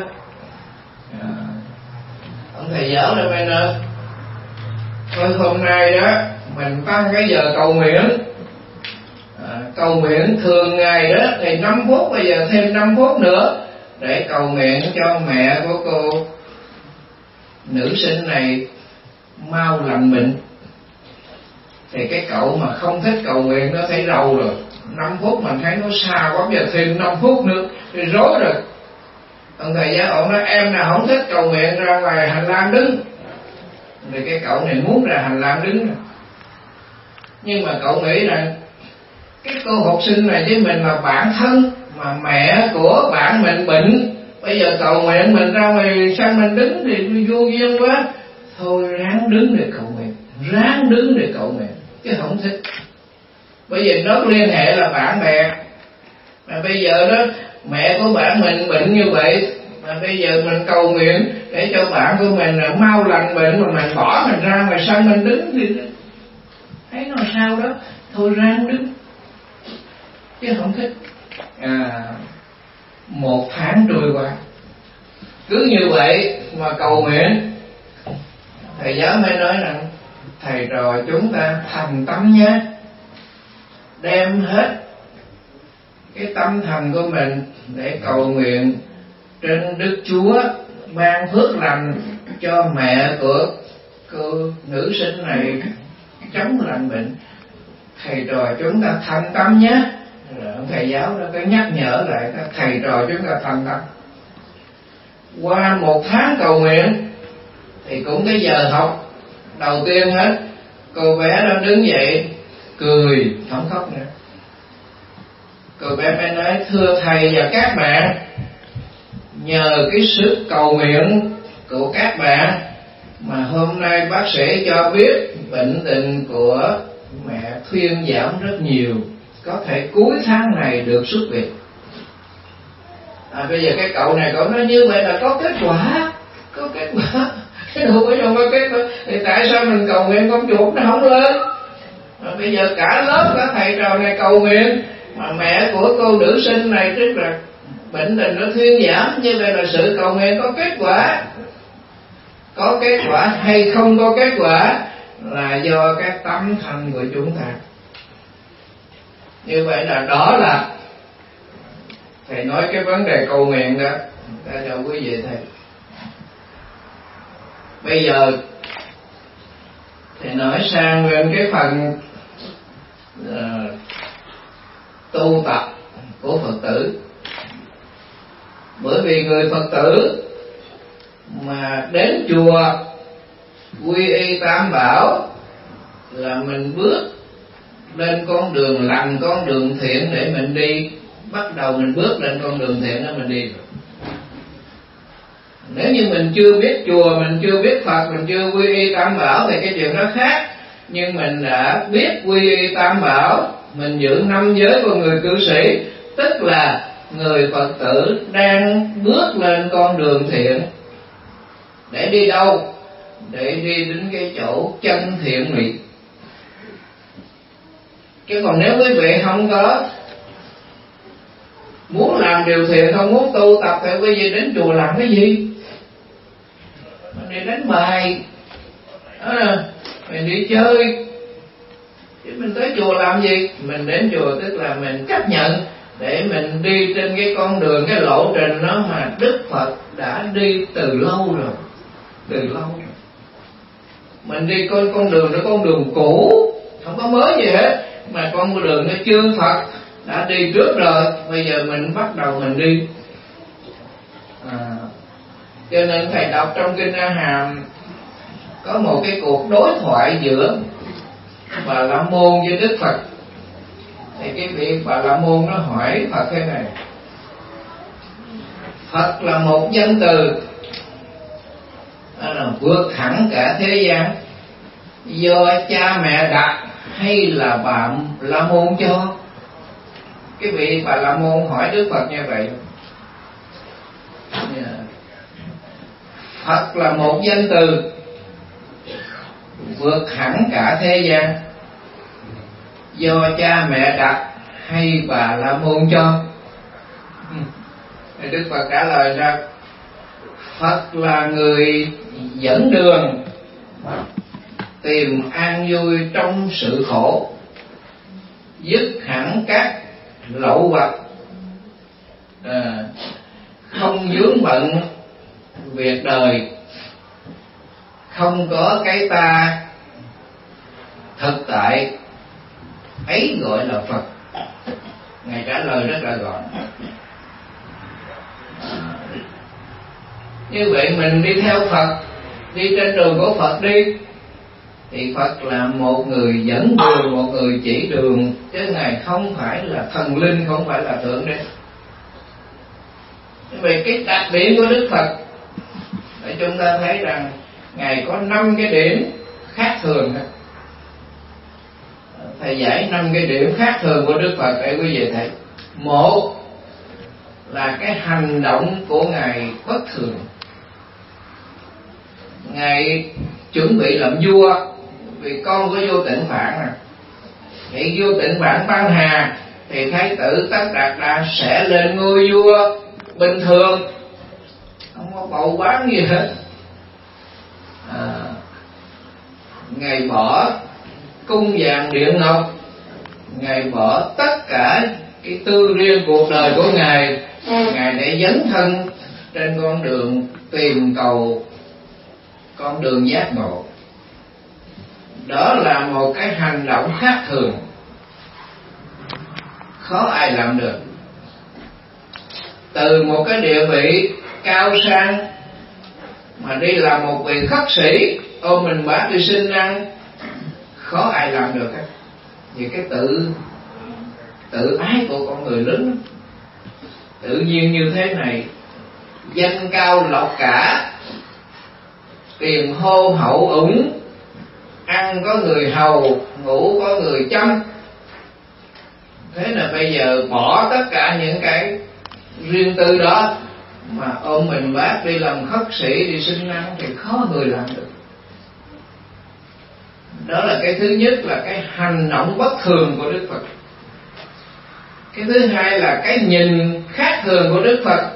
Ông thầy giáo này bên ơi, thôi hôm nay đó mình tăng cái giờ cầu nguyện. Cầu nguyện thường ngày đó thì 5 phút, bây giờ thêm 5 phút nữa để cầu nguyện cho mẹ của cô nữ sinh này mau lành bệnh. Thì cái cậu mà không thích cầu nguyện nó thấy rầu rồi. 5 phút mình thấy nó xa quá, giờ thêm 5 phút nữa thì rối rồi. Ông thầy giáo ông nói em nào không thích cầu nguyện ra ngoài hành lang đứng. Thì cái cậu này muốn ra hành lang đứng. Nhưng mà cậu nghĩ rằng cái cô học sinh này với mình là bạn thân, mà mẹ của bạn mình bệnh, bây giờ cầu nguyện mình ra ngoài sang mình đứng thì vô duyên quá. Thôi ráng đứng để cầu nguyện, ráng đứng để cầu nguyện, chứ không thích. Bởi vì nó liên hệ là bạn bè. Mà bây giờ đó mẹ của bạn mình bệnh như vậy, mà bây giờ mình cầu nguyện để cho bạn của mình là mau lành bệnh, mà mình bỏ mình ra ngoài sân mình đứng thì thấy nó sao đó. Thôi ráng đứng, chứ không thích. 1 tháng trôi qua, cứ như vậy mà cầu nguyện. Thầy giáo mới nói rằng thầy trò chúng ta thành tâm nhé, đem hết cái tâm thành của mình để cầu nguyện trên Đức Chúa ban phước lành cho mẹ của cô nữ sinh này chống lành bệnh. Thầy trò chúng ta thành tâm nhé. Rồi thầy giáo đó có nhắc nhở lại các thầy trò chúng ta thành tâm. Qua 1 tháng cầu nguyện thì cũng cái giờ học đầu tiên hết, cô bé đó đứng dậy cười, không khóc nữa. Cô bé mới nói: thưa thầy và các bạn, nhờ cái sức cầu nguyện của các bạn mà hôm nay bác sĩ cho biết bệnh tình của mẹ thuyên giảm rất nhiều, có thể cuối tháng này được xuất viện. Bây giờ cái cậu này cậu nói như vậy là có kết quả, có kết quả. Cái đâu có đâu có kết quả. Thì tại sao mình cầu nguyện con chuột nó không lên? Bây giờ cả lớp cả thầy trò này cầu nguyện mà mẹ của cô nữ sinh này tức là bệnh tình nó thuyên giảm, như vậy là sự cầu nguyện có kết quả. Có kết quả hay không có kết quả là do cái tâm thành của chúng ta. Như vậy là đó là thầy nói cái vấn đề cầu nguyện đó ra cho quý vị thầy. Bây giờ thầy nói sang bên cái phần tu tập của Phật tử. Bởi vì người Phật tử mà đến chùa quy y Tam Bảo là mình bước lên con đường lành, con đường thiện để mình đi. Bắt đầu mình bước lên con đường thiện đó mình đi. Nếu như mình chưa biết chùa, mình chưa biết Phật, mình chưa quy y Tam Bảo thì cái chuyện đó khác. Nhưng mình đã biết quy y Tam Bảo, mình giữ 5 giới của người cư sĩ, tức là người Phật tử đang bước lên con đường thiện. Để đi đâu? Để đi đến cái chỗ chân thiện mỹ. Chứ còn nếu quý vị không có muốn làm điều thiện, không muốn tu tập thì quý vị đến chùa làm cái gì? Mình đi đánh bài, mình đi chơi. Chứ mình tới chùa làm gì? Mình đến chùa tức là mình chấp nhận để mình đi trên cái con đường, cái lộ trình đó mà Đức Phật đã đi từ lâu rồi. Từ lâu rồi. Mình đi coi con đường đó, con đường cũ, không có mới gì hết, mà con đường nó chư Phật đã đi trước rồi, bây giờ mình bắt đầu mình đi. Cho nên thầy đọc trong Kinh A Hàm có một cái cuộc đối thoại giữa Bà La Môn với Đức Phật. Thì cái vị Bà La Môn nó hỏi Phật thế này: Phật là một danh từ là vượt hẳn cả thế gian, do cha mẹ đặt hay là bà La Môn cho? Cái vị Bà La Môn hỏi Đức Phật như vậy. Phật là một danh từ vượt hẳn cả thế gian, do cha mẹ đặt hay bà La Môn cho? Đức Phật trả lời ra: Phật là người dẫn đường, tìm an vui trong sự khổ, dứt hẳn các lậu hoặc, không vướng bận việc đời, không có cái ta thực tại, ấy gọi là Phật. Ngài trả lời rất là gọn. Như vậy mình đi theo Phật, đi trên đường của Phật đi, thì Phật là một người dẫn đường, một người chỉ đường, chứ Ngài không phải là thần linh, không phải là thượng đế. Vì cái đặc điểm của Đức Phật để chúng ta thấy rằng Ngài có 5 cái điểm khác thường. Thầy giải 5 cái điểm khác thường của Đức Phật để quý vị thấy. Một là cái hành động của Ngài bất thường. Ngài chuẩn bị làm vua, vì con của vua Tịnh Phạn thì vua Tịnh Phạn băng hà, thì Thái tử Tất Đạt Đa sẽ lên ngôi vua bình thường, không có bầu bán gì hết. Ngài bỏ cung vàng điện ngọc, Ngài bỏ tất cả cái tư riêng cuộc đời của Ngài để dấn thân trên con đường tìm cầu con đường giác ngộ. Đó là một cái hành động khác thường, khó ai làm được. Từ một cái địa vị cao sang mà đi làm một vị khất sĩ, ôm mình bát đi xin ăn, khó ai làm được hết. Vì cái tự ái của con người lớn, tự nhiên như thế này, danh cao lộc cả, tiền hô hậu ủng, ăn có người hầu, ngủ có người chăm. Thế là bây giờ bỏ tất cả những cái riêng tư đó mà ôm mình bác đi làm khất sĩ, đi xin ăn thì khó người làm được. Đó là cái thứ nhất, là cái hành động bất thường của Đức Phật. Cái thứ hai là cái nhìn khác thường của Đức Phật.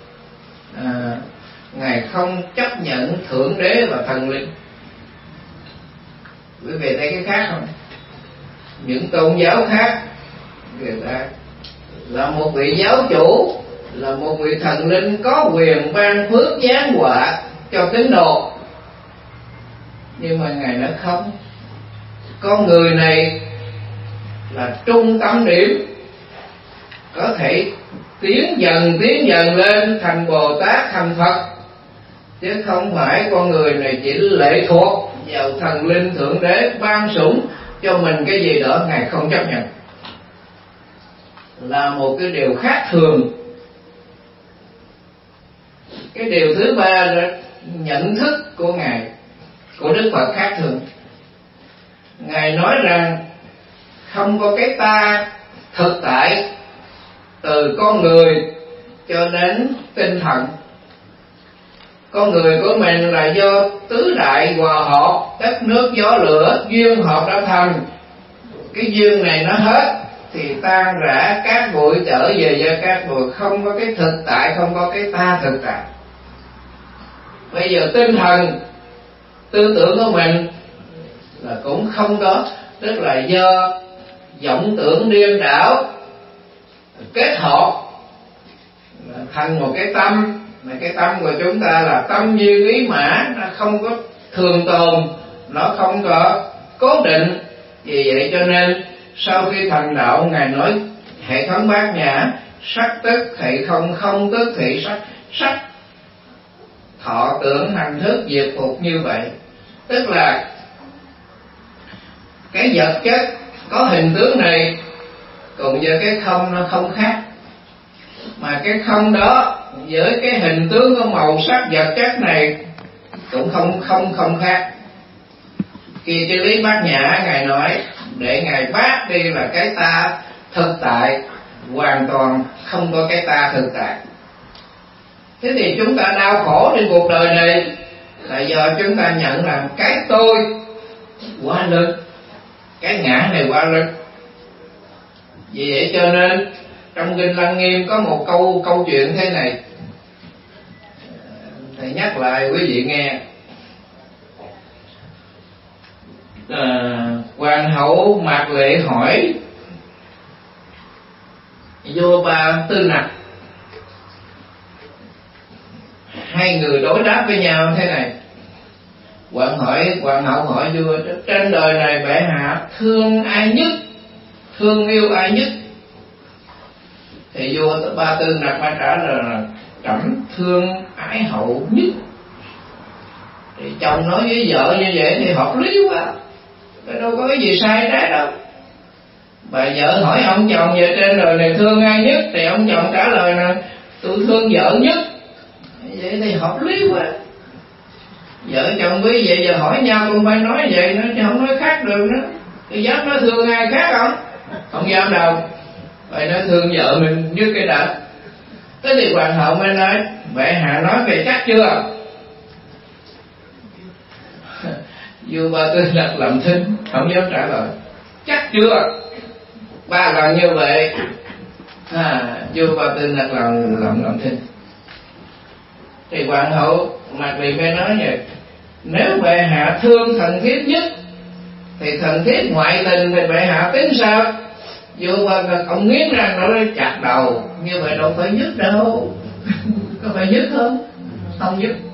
Ngài không chấp nhận thượng đế và thần linh. Quý vị thấy cái khác không? Những tôn giáo khác, người ta là một vị giáo chủ, là một vị thần linh có quyền ban phước giáng họa cho tín đồ. Nhưng mà Ngài nói không, con người này là trung tâm điểm, có thể tiến dần lên thành Bồ Tát, thành Phật, chứ không phải con người này chỉ lệ thuộc vào thần linh thượng đế ban sủng cho mình cái gì đó. Ngài không chấp nhận, là một cái điều khác thường. Cái điều thứ ba là nhận thức của Ngài, của Đức Phật khác thường. Ngài nói rằng không có cái ta thực tại từ con người cho đến tinh thần. Con người của mình là do tứ đại hòa hợp, đất nước gió lửa duyên hợp đã thành. Cái duyên này nó hết thì tan rã cát bụi trở về do cát bụi, không có cái thực tại, không có cái ta thực tại. Bây giờ tinh thần tư tưởng của mình là cũng không có, tức là do vọng tưởng điên đảo kết hợp thành một cái tâm. Mà cái tâm của chúng ta là tâm duyên ý mã, nó không có thường tồn, nó không có cố định. Vì vậy cho nên sau khi thành đạo, Ngài nói hệ thống bát nhã, sắc tức thị không, không tức thị sắc, sắc thọ tưởng hành thức diệt phục như vậy. Tức là cái vật chất có hình tướng này cùng với cái không nó không khác, mà cái không đó với cái hình tướng của màu sắc vật chất này cũng không khác. Khi cái lý bát nhã Ngài nói để Ngài bác đi là cái ta thực tại, hoàn toàn không có cái ta thực tại. Thế thì chúng ta đau khổ trên cuộc đời này là do chúng ta nhận là cái tôi quá lớn, cái ngã này quá lớn. Vì vậy cho nên trong Kinh Lăng Nghiêm có một câu chuyện thế này, thầy nhắc lại quý vị nghe. Hoàng hậu Mạc Lệ hỏi vua Ba Tư Nặc, hai người đối đáp với nhau thế này. Hoàng hậu hỏi vua, trên đời này bệ hạ thương ai nhất, thương yêu ai nhất? Thì vua Ba Tư Nặc mới trả lời là trẫm thương ái hậu nhất. Thì chồng nói với vợ như vậy thì hợp lý quá, đâu có cái gì sai trái đâu. Bà vợ hỏi ông chồng về trên đời này thương ai nhất, thì ông chồng trả lời là tôi thương vợ nhất. Vậy thì hợp lý quá. Vợ chồng quý vậy giờ hỏi nhau cũng phải nói vậy nữa, chứ không nói khác được nữa. Tôi dám nói thương ai khác không? Không dám đâu. Vậy nói thương vợ mình nhất cái đã. Thế thì hoàng hậu mới nói bệ hạ nói về chắc chưa? Vua Ba Tư Nặc làm thinh, không dám trả lời. Chắc chưa? 3 lần như vậy, vua Ba Tư đặt lòng thinh. Thì hoàng hậu Mạc Thị mới nói vậy: nếu bệ hạ thương thần thiếp nhất thì thần thiếp ngoại tình thì bệ hạ tính sao? Vua Ba Tư ông nghiến răng nói chặt đầu: như vậy đâu phải dứt đâu. Có phải dứt không? Không dứt.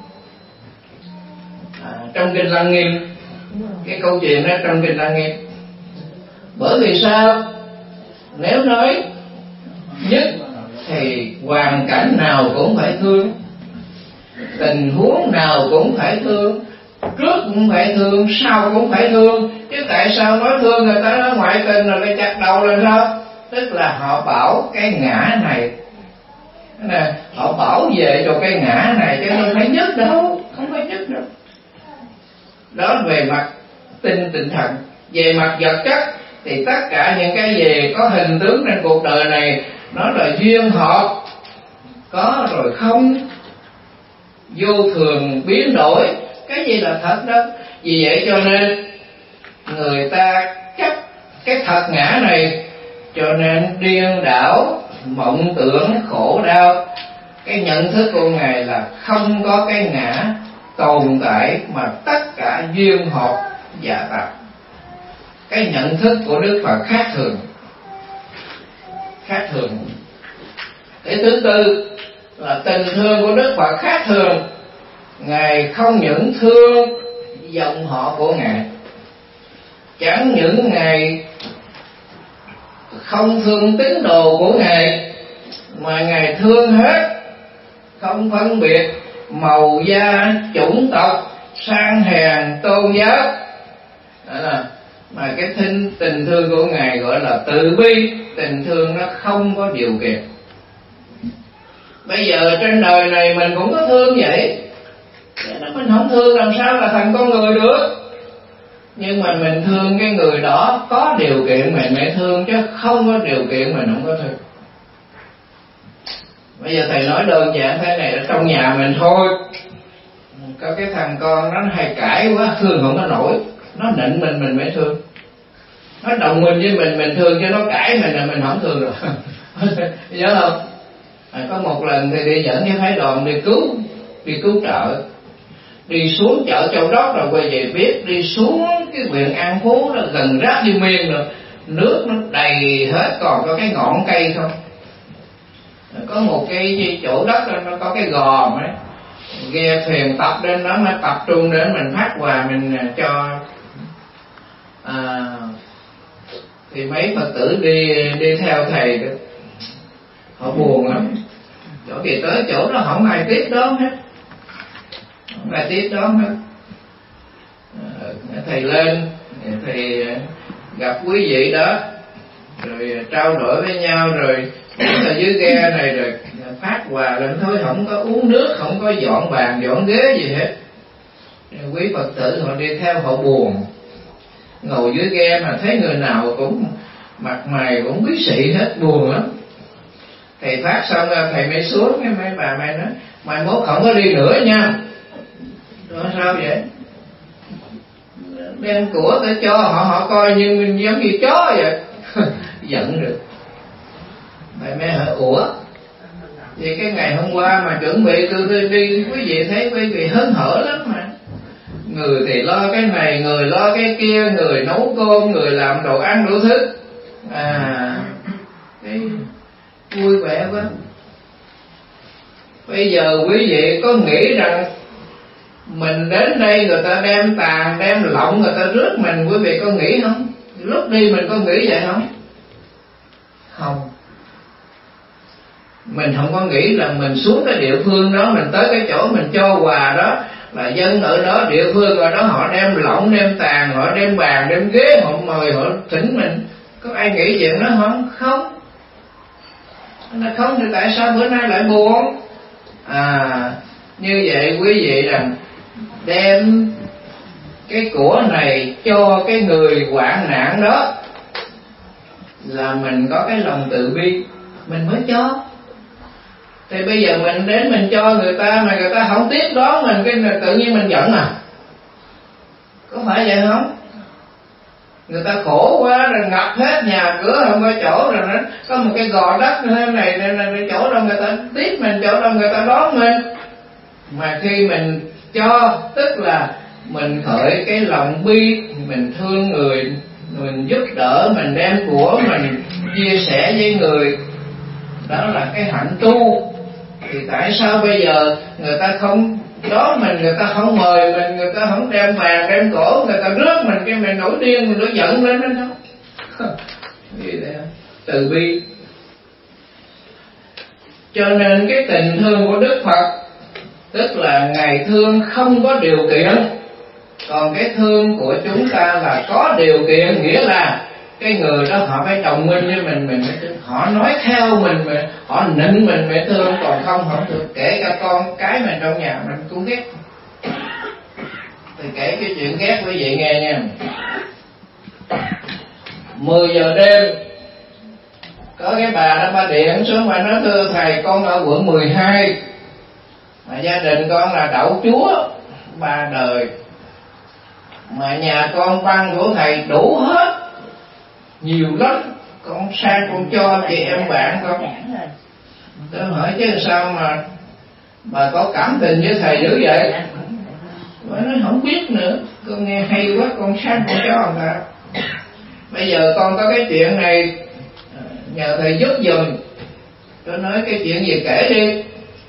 Trong kinh Lăng Nghiêm, cái câu chuyện đó trong kinh Lăng Nghiêm. Bởi vì sao? Nếu nói nhất thì hoàn cảnh nào cũng phải thương, tình huống nào cũng phải thương, trước cũng phải thương, sau cũng phải thương. Chứ tại sao nói thương người ta nói ngoại tình rồi lại chặt đầu là sao? Tức là họ bảo cái ngã này, họ bảo vệ cho cái ngã này, chứ không phải nhất đâu, không phải nhất đâu. Đó về mặt tinh thần. Về mặt vật chất thì tất cả những cái gì có hình tướng trên cuộc đời này nó là duyên hợp, có rồi không, vô thường biến đổi, cái gì là thật đó. Vì vậy cho nên người ta chấp cái thật ngã này, cho nên điên đảo, mộng tưởng, khổ đau. Cái nhận thức của Ngài là không có cái ngã tồn tại, mà tất cả duyên hợp giả tạp. Cái nhận thức của Đức Phật khác thường. Cái thứ tư là tình thương của Đức Phật khác thường. Ngài không những thương dòng họ của Ngài, chẳng những Ngài không thương tín đồ của Ngài, mà Ngài thương hết, không phân biệt màu da, chủng tộc, sang hèn, tôn giáo. Đó là mà cái tình thương của Ngài gọi là từ bi. Tình thương nó không có điều kiện. Bây giờ trên đời này mình cũng có thương vậy, mình không thương làm sao là thành con người được. Nhưng mà mình thương cái người đó có điều kiện mình mới thương, chứ không có điều kiện mình không có thương. Bây giờ thầy nói đơn giản thế này, ở trong nhà mình thôi, có cái thằng con nó hay cãi quá, thương không có nổi, nó nịnh mình mới thương. Nó đồng minh với mình thương, chứ nó cãi mình là mình không thương rồi. Nhớ không? Có một lần thì đi dẫn cái phái đoàn đi cứu trợ, đi xuống chợ Châu Đốc rồi quay về biết đi xuống cái huyện An Phú là gần Rác Như Miên rồi, nước nó đầy hết, còn có cái ngọn cây không. Có một cái chỗ đất nó có cái gò ấy, ghe thuyền tập đến đó mới tập trung đến mình phát quà mình cho. Thì mấy Phật tử đi theo thầy đó, họ buồn lắm. Chỗ kỳ tới chỗ đó không ai tiếp đón hết, không ai tiếp đón hết. Thầy lên, thầy gặp quý vị đó, rồi trao đổi với nhau, rồi ở dưới ghe này rồi phát quà lên thôi, không có uống nước, không có dọn bàn dọn ghế gì hết. Quý Phật tử họ đi theo họ buồn, ngồi dưới ghe mà thấy người nào cũng mặt mày cũng quý sĩ hết, buồn lắm. Thầy phát xong rồi thầy mới xuống, cái mấy bà mày nói mai mốt không có đi nữa nha. Rồi sao vậy? Đem của tới cho họ coi như mình giống như chó vậy. Giận được. Mày hỏi ủa, vì cái ngày hôm qua mà chuẩn bị tôi đi, quý vị thấy quý vị hớn hở lắm mà. Người thì lo cái này, người lo cái kia, người nấu cơm, người làm đồ ăn đủ thứ. Cái vui vẻ quá. Bây giờ quý vị có nghĩ rằng mình đến đây người ta đem tàn, đem lọng, người ta rước mình, quý vị có nghĩ không? Lúc đi mình có nghĩ vậy không? Không. Mình không có nghĩ là mình xuống cái địa phương đó, mình tới cái chỗ mình cho quà đó, là dân ở đó, địa phương ở đó họ đem lọng, đem tàn, họ đem bàn, đem ghế, họ mời, họ thỉnh mình. Có ai nghĩ chuyện đó không? Không. Nó không thì tại sao bữa nay lại buồn? Như vậy quý vị rằng đem cái của này cho cái người hoạn nạn đó là mình có cái lòng từ bi, mình mới cho. Thì bây giờ mình đến mình cho người ta mà người ta không tiếp đón mình, cái tự nhiên mình giận à? Có phải vậy không? người ta khổ quá rồi ngập hết nhà cửa không có chỗ, rồi nó có một cái gò đất như thế này nên là chỗ đâu người ta tiếp mình, chỗ đâu người ta đón mình. Mà khi mình cho, tức là mình khởi cái lòng bi, mình thương người, mình giúp đỡ, mình đem của mình chia sẻ với người, đó là cái hạnh tu. Thì tại sao bây giờ người ta không đón mình, người ta không mời mình, người ta không đem vàng đem cổ, người ta rước mình, cái mình nổi điên, mình nổi giận lên đó đâu. Gì vậy? Từ bi. Cho nên cái tình thương của Đức Phật tức là Ngài thương không có điều kiện, còn cái thương của chúng ta là có điều kiện, nghĩa là cái người đó họ phải đồng minh với mình họ nói theo mình, họ nịnh mình mới thương, còn không được. Kể cả con cái mình trong nhà mình cũng ghét. Thì kể cái chuyện ghét quý vị nghe nha. 10 giờ đêm có cái bà đó, bà điện xuống bà nói: thưa thầy, con ở quận 12 mà gia đình con là đậu chúa 3 đời, mà nhà con văn của thầy đủ hết, nhiều lắm, con sang con cho chị em bạn con. Tôi hỏi chứ sao mà bà có cảm tình với thầy dữ vậy? Bà nói không biết nữa, con nghe hay quá con sang con cho người ta. Bây giờ con có cái chuyện này nhờ thầy giúp giùm. Tôi nói cái chuyện gì kể đi.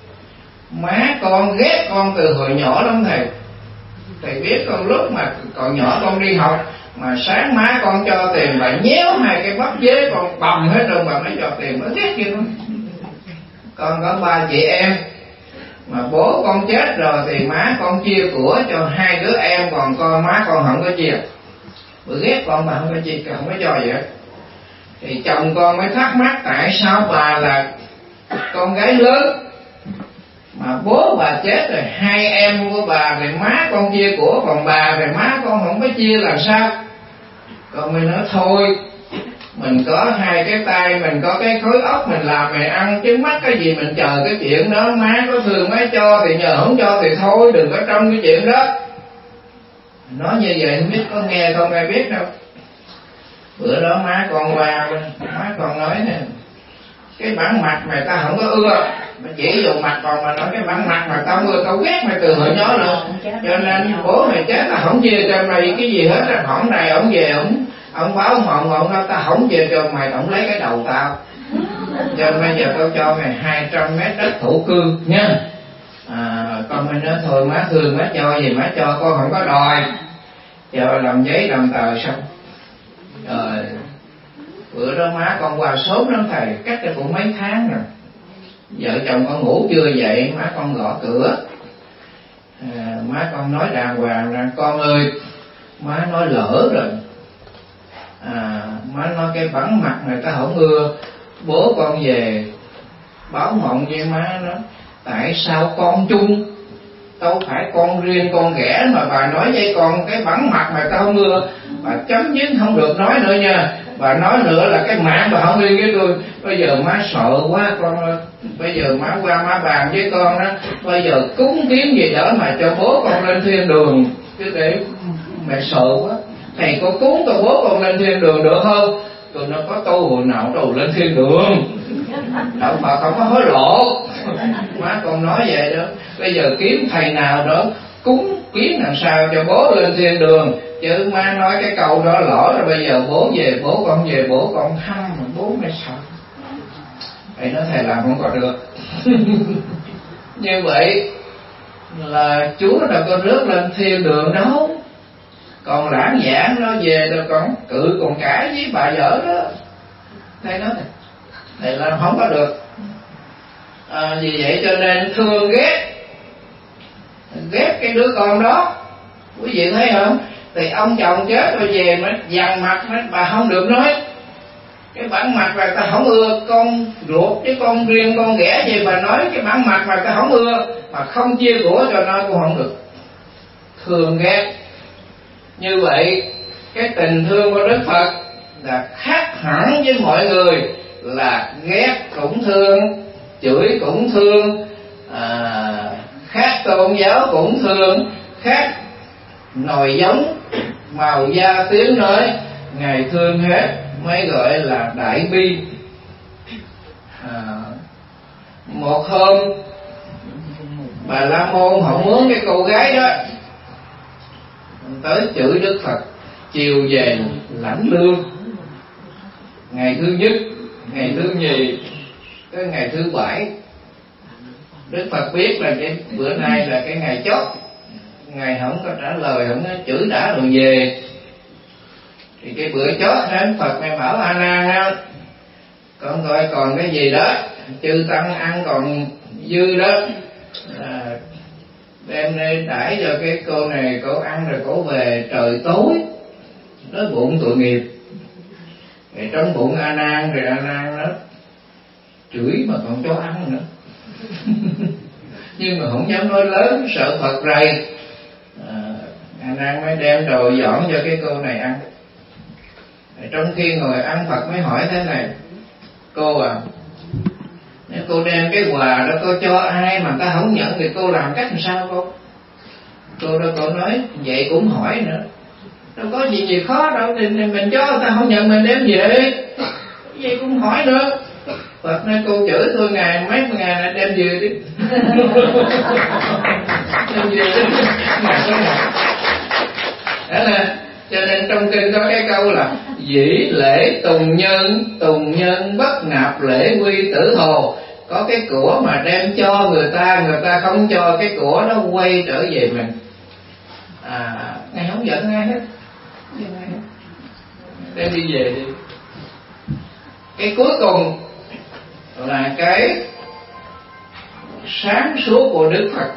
Má con ghét con từ hồi nhỏ lắm thầy. Thầy biết con lúc mà còn nhỏ con đi học mà sáng má con cho tiền bà nhéo 2 cái bắp dế con bầm hết rồi bà mới cho tiền, nó ghét gì không. Con có 3 chị em mà bố con chết rồi thì má con chia của cho 2 đứa em, còn con má con không có chia. Bữa ghét con bà không có chia, không có cho vậy. Thì chồng con mới thắc mắc tại sao bà là con gái lớn mà bố bà chết rồi 2 em của bà thì má con chia của, còn bà thì má con không có chia làm sao. Con mới nói thôi, mình có 2 cái tay, mình có cái khối óc, mình làm mình ăn chứ mắc cái gì mình chờ cái chuyện đó. Má có thương má cho thì nhờ, không cho thì thôi, đừng có trong cái chuyện đó. Nói như vậy không biết có nghe không ai biết đâu. Bữa đó má con qua, má con nói nè: cái bản mặt mày ta không có ưa, mà chỉ dùng mặt, còn mà nói cái bản mặt mà tao ưa, tao ghét mày từ hồi nhỏ rồi, cho nên bố mày chết là không chia cho mày cái gì hết á. Hổng này ổng về ổng báo mộng ổng nói tao không chia cho mày, ổng lấy cái đầu tao. Cho nên bây giờ tao cho mày 200 mét đất thổ cư nha. Con mới nói thôi má thương má cho gì má cho, con không có đòi. Chờ làm giấy làm tờ xong rồi. Bữa đó má con qua sớm lắm thầy, cách đây cũng mấy tháng rồi. Vợ chồng con ngủ chưa dậy, má con gõ cửa. Má con nói đàng hoàng rằng: con ơi, má nói lỡ rồi. Má nói cái bản mặt người ta không ưa. Bố con về báo mộng với má nói: tại sao con chung, đâu phải con riêng con ghẻ mà bà nói với con cái bản mặt mà tao không ưa. Bà chấm dứt không được nói nữa nha. Bà nói nữa là cái mạng bà không liên với tôi. Bây giờ má sợ quá con ơi. Bây giờ má qua má bàn với con đó, bây giờ cúng kiến gì đó mà cho bố con lên thiên đường, chứ để mẹ sợ quá. Thầy có cúng cho bố con lên thiên đường được không? Tôi nó có tu hồi nào đâu lên thiên đường, đạo Phật không có hối lộ. Má con nói vậy đó. Bây giờ kiếm thầy nào đó cúng kiến làm sao cho bố lên thiên đường, chứ má nói cái câu đó lỡ rồi. Bây giờ bố về, bố con về, bố con thăm mà bố mới sợ. Thầy nói thầy làm không có được. Như vậy là Chúa đâu có rước lên thiên đường đâu. Còn lãng giảng nó về rồi còn cự còn cãi với bà vợ đó. Thầy nói thầy làm không có được. Vì vậy cho nên thương ghét cái đứa con đó. Quý vị thấy không? Thì ông chồng chết rồi về mới dằn mặt, bà không được nói cái bản mặt mà ta không ưa con ruột chứ con riêng con ghẻ gì. Bà nói cái bản mặt mà ta không ưa mà không chia của cho nó cũng không được. Thương ghét. Như vậy cái tình thương của Đức Phật là khác hẳn với mọi người, là ghét cũng thương, chửi cũng thương, khác tôn giáo cũng thương, khác nòi giống, màu da, tiếng nói, Ngài thương hết mới gọi là đại bi. Một hôm Bà La Môn họ mướn cái cô gái đó tới chửi Đức Phật, chiều về lãnh lương. Ngày thứ nhất, ngày thứ nhì, tới ngày thứ bảy, Đức Phật biết là cái bữa nay là cái ngày chót, Ngài không có trả lời, không có chửi đã rồi về. Thì cái bữa chót đến Phật mới bảo A Nan á, con coi còn cái gì đó chư tăng ăn còn dư đó, đem đây đãi cho cái cô này, cô ăn rồi cô về trời tối, đói bụng tội nghiệp. Thì trong bụng A Nan, rồi A Nan nó chửi mà còn cho ăn nữa. Nhưng mà không dám nói lớn, sợ Phật rầy. A Nan mới đem đồ dọn cho cái cô này ăn. Trong khi ngồi ăn, Phật mới hỏi thế này: cô à, nếu cô đem cái quà đó cô cho ai mà ta không nhận thì cô làm cách làm sao cô? Cô đó cô nói vậy cũng hỏi nữa, đâu có gì khó đâu, thì mình cho người ta không nhận mình đem về, vậy cũng hỏi nữa. Phật nói cô chửi tôi ngày mấy ngày là đem về đi. Đem về đi. Đó là, cho nên trong kinh có cái câu là dĩ lễ tùng nhân bất nạp lễ quy tử hồ. Có cái của mà đem cho người ta không cho cái của đó quay trở về mình. Ngài không giận ai hết, đem đi về đi. Cái cuối cùng là cái sáng suốt của Đức Phật,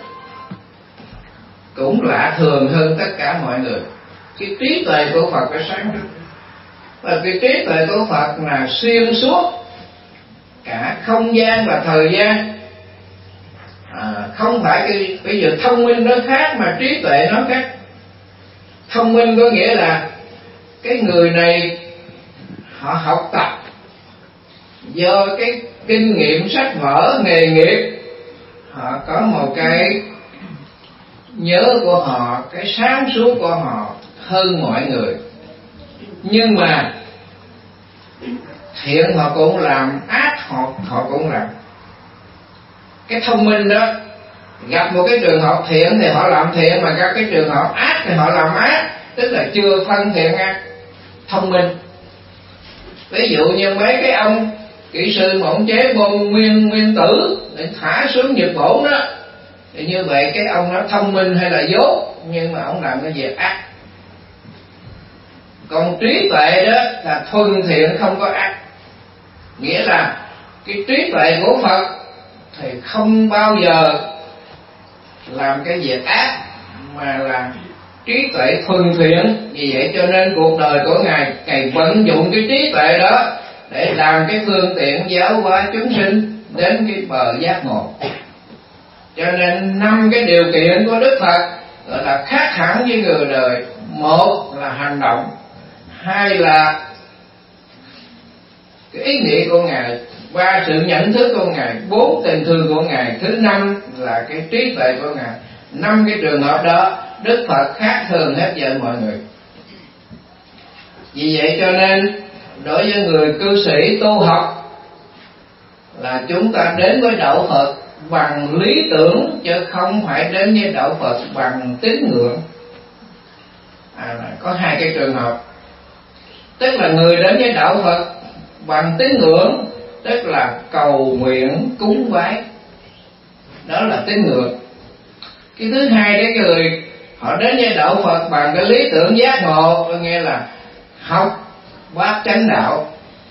cũng lạ thường hơn tất cả mọi người. Cái trí tuệ của Phật phải sáng suốt, và cái trí tuệ của Phật là xuyên suốt cả không gian và thời gian. Không phải cái bây giờ thông minh nó khác mà trí tuệ nó khác. Thông minh có nghĩa là cái người này họ học tập do cái kinh nghiệm sách vở nghề nghiệp, họ có một cái nhớ của họ, cái sáng suốt của họ hơn mọi người. Nhưng mà thiện họ cũng làm, ác họ cũng làm. Cái thông minh đó gặp một cái trường hợp thiện thì họ làm thiện, mà gặp cái trường hợp ác thì họ làm ác, tức là chưa phân thiện ác. Thông minh. Ví dụ như mấy cái ông kỹ sư mà ông chế bom nguyên tử để thả xuống Nhật Bản đó, thì như vậy cái ông đó thông minh hay là dốt, nhưng mà ông làm cái việc ác. Còn trí tuệ đó là thuần thiện không có ác, nghĩa là cái trí tuệ của Phật thì không bao giờ làm cái việc ác, mà là trí tuệ thuần thiện. Vì vậy cho nên cuộc đời của Ngài vận dụng cái trí tuệ đó để làm cái phương tiện giáo hóa chúng sinh đến cái bờ giác ngộ. Cho nên 5 cái điều kiện của Đức Phật gọi là khác hẳn với người đời. Một là hành động, hai là cái ý nghĩa của Ngài, ba sự nhận thức của Ngài, 4 tình thương của Ngài, thứ 5 là cái trí tuệ của Ngài. 5 cái trường hợp đó Đức Phật khác thường hết với mọi người. Vì vậy cho nên đối với người cư sĩ tu học là chúng ta đến với đạo Phật bằng lý tưởng, chứ không phải đến với đạo Phật bằng tín ngưỡng. Có 2 cái trường hợp. Tức là người đến với đạo Phật bằng tín ngưỡng, tức là cầu nguyện cúng bái, đó là tín ngưỡng. Cái thứ hai, cái người họ đến với đạo Phật bằng cái lý tưởng giác ngộ, có nghĩa là học bát chánh đạo,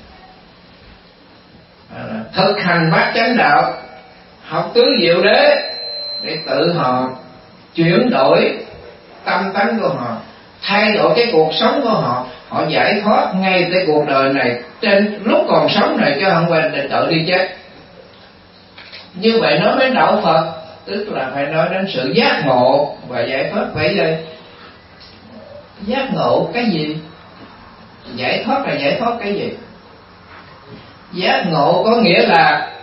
thực hành bát chánh đạo, học tứ diệu đế để tự họ chuyển đổi tâm tánh của họ, thay đổi cái cuộc sống của họ, họ giải thoát ngay tới cuộc đời này trên lúc còn sống này, chứ không phải để đợi đi chết. Như vậy nói đến đạo Phật tức là phải nói đến sự giác ngộ và giải thoát. Vậy rồi giác ngộ cái gì? Giải thoát là giải thoát cái gì? Giác ngộ có nghĩa là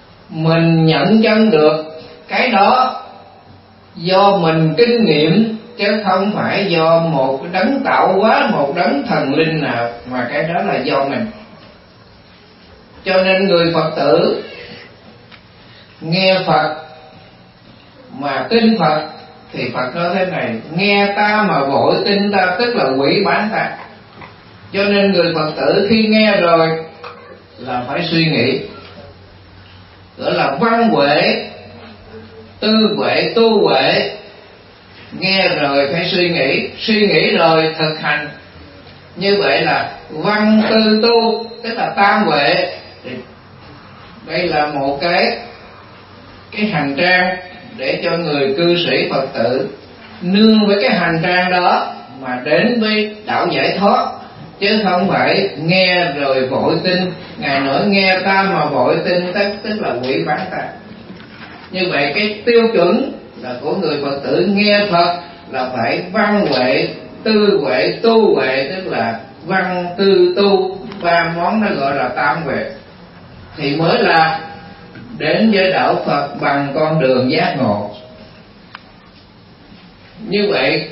mình nhận chân được cái đó do mình kinh nghiệm chứ không phải do một đấng tạo hóa, một đấng thần linh nào, mà cái đó là do mình. Cho nên người Phật tử nghe Phật mà tin Phật thì Phật nói thế này: nghe ta mà vội tin ta, tức là quỷ bán ta. Cho nên người Phật tử khi nghe rồi là phải suy nghĩ, gọi là văn huệ, tư huệ, tu huệ. Nghe rồi phải suy nghĩ rồi thực hành. Như vậy là văn tư tu, tức là tam huệ. Đây là một cái hành trang để cho người cư sĩ Phật tử nương với cái hành trang đó mà đến với đạo giải thoát, chứ không phải nghe rồi vội tin. Ngài nói nghe ta mà vội tin, tức là quỷ bán ta. Như vậy cái tiêu chuẩn là của người Phật tử nghe Phật là phải văn huệ, tư huệ, tu huệ, tức là văn tư tu, ba món nó gọi là tam huệ, thì mới là đến với đạo Phật bằng con đường giác ngộ. Như vậy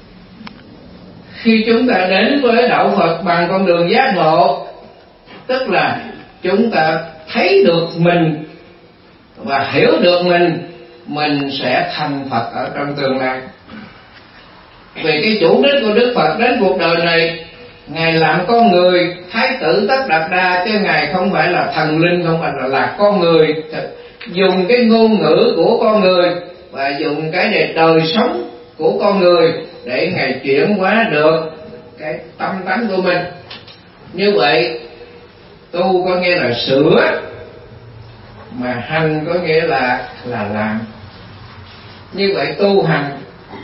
khi chúng ta đến với đạo Phật bằng con đường giác ngộ, tức là chúng ta thấy được mình và hiểu được mình sẽ thành Phật ở trong tương lai. Vì cái chủ đích của Đức Phật đến cuộc đời này, Ngài làm con người, Thái tử Tất Đạt Đa, chứ Ngài không phải là thần linh, không phải là con người, dùng cái ngôn ngữ của con người và dùng cái đời sống của con người để Ngài chuyển hóa được cái tâm tánh của mình. Như vậy tu có nghĩa là sửa, mà hành có nghĩa là làm. Như vậy tu hành.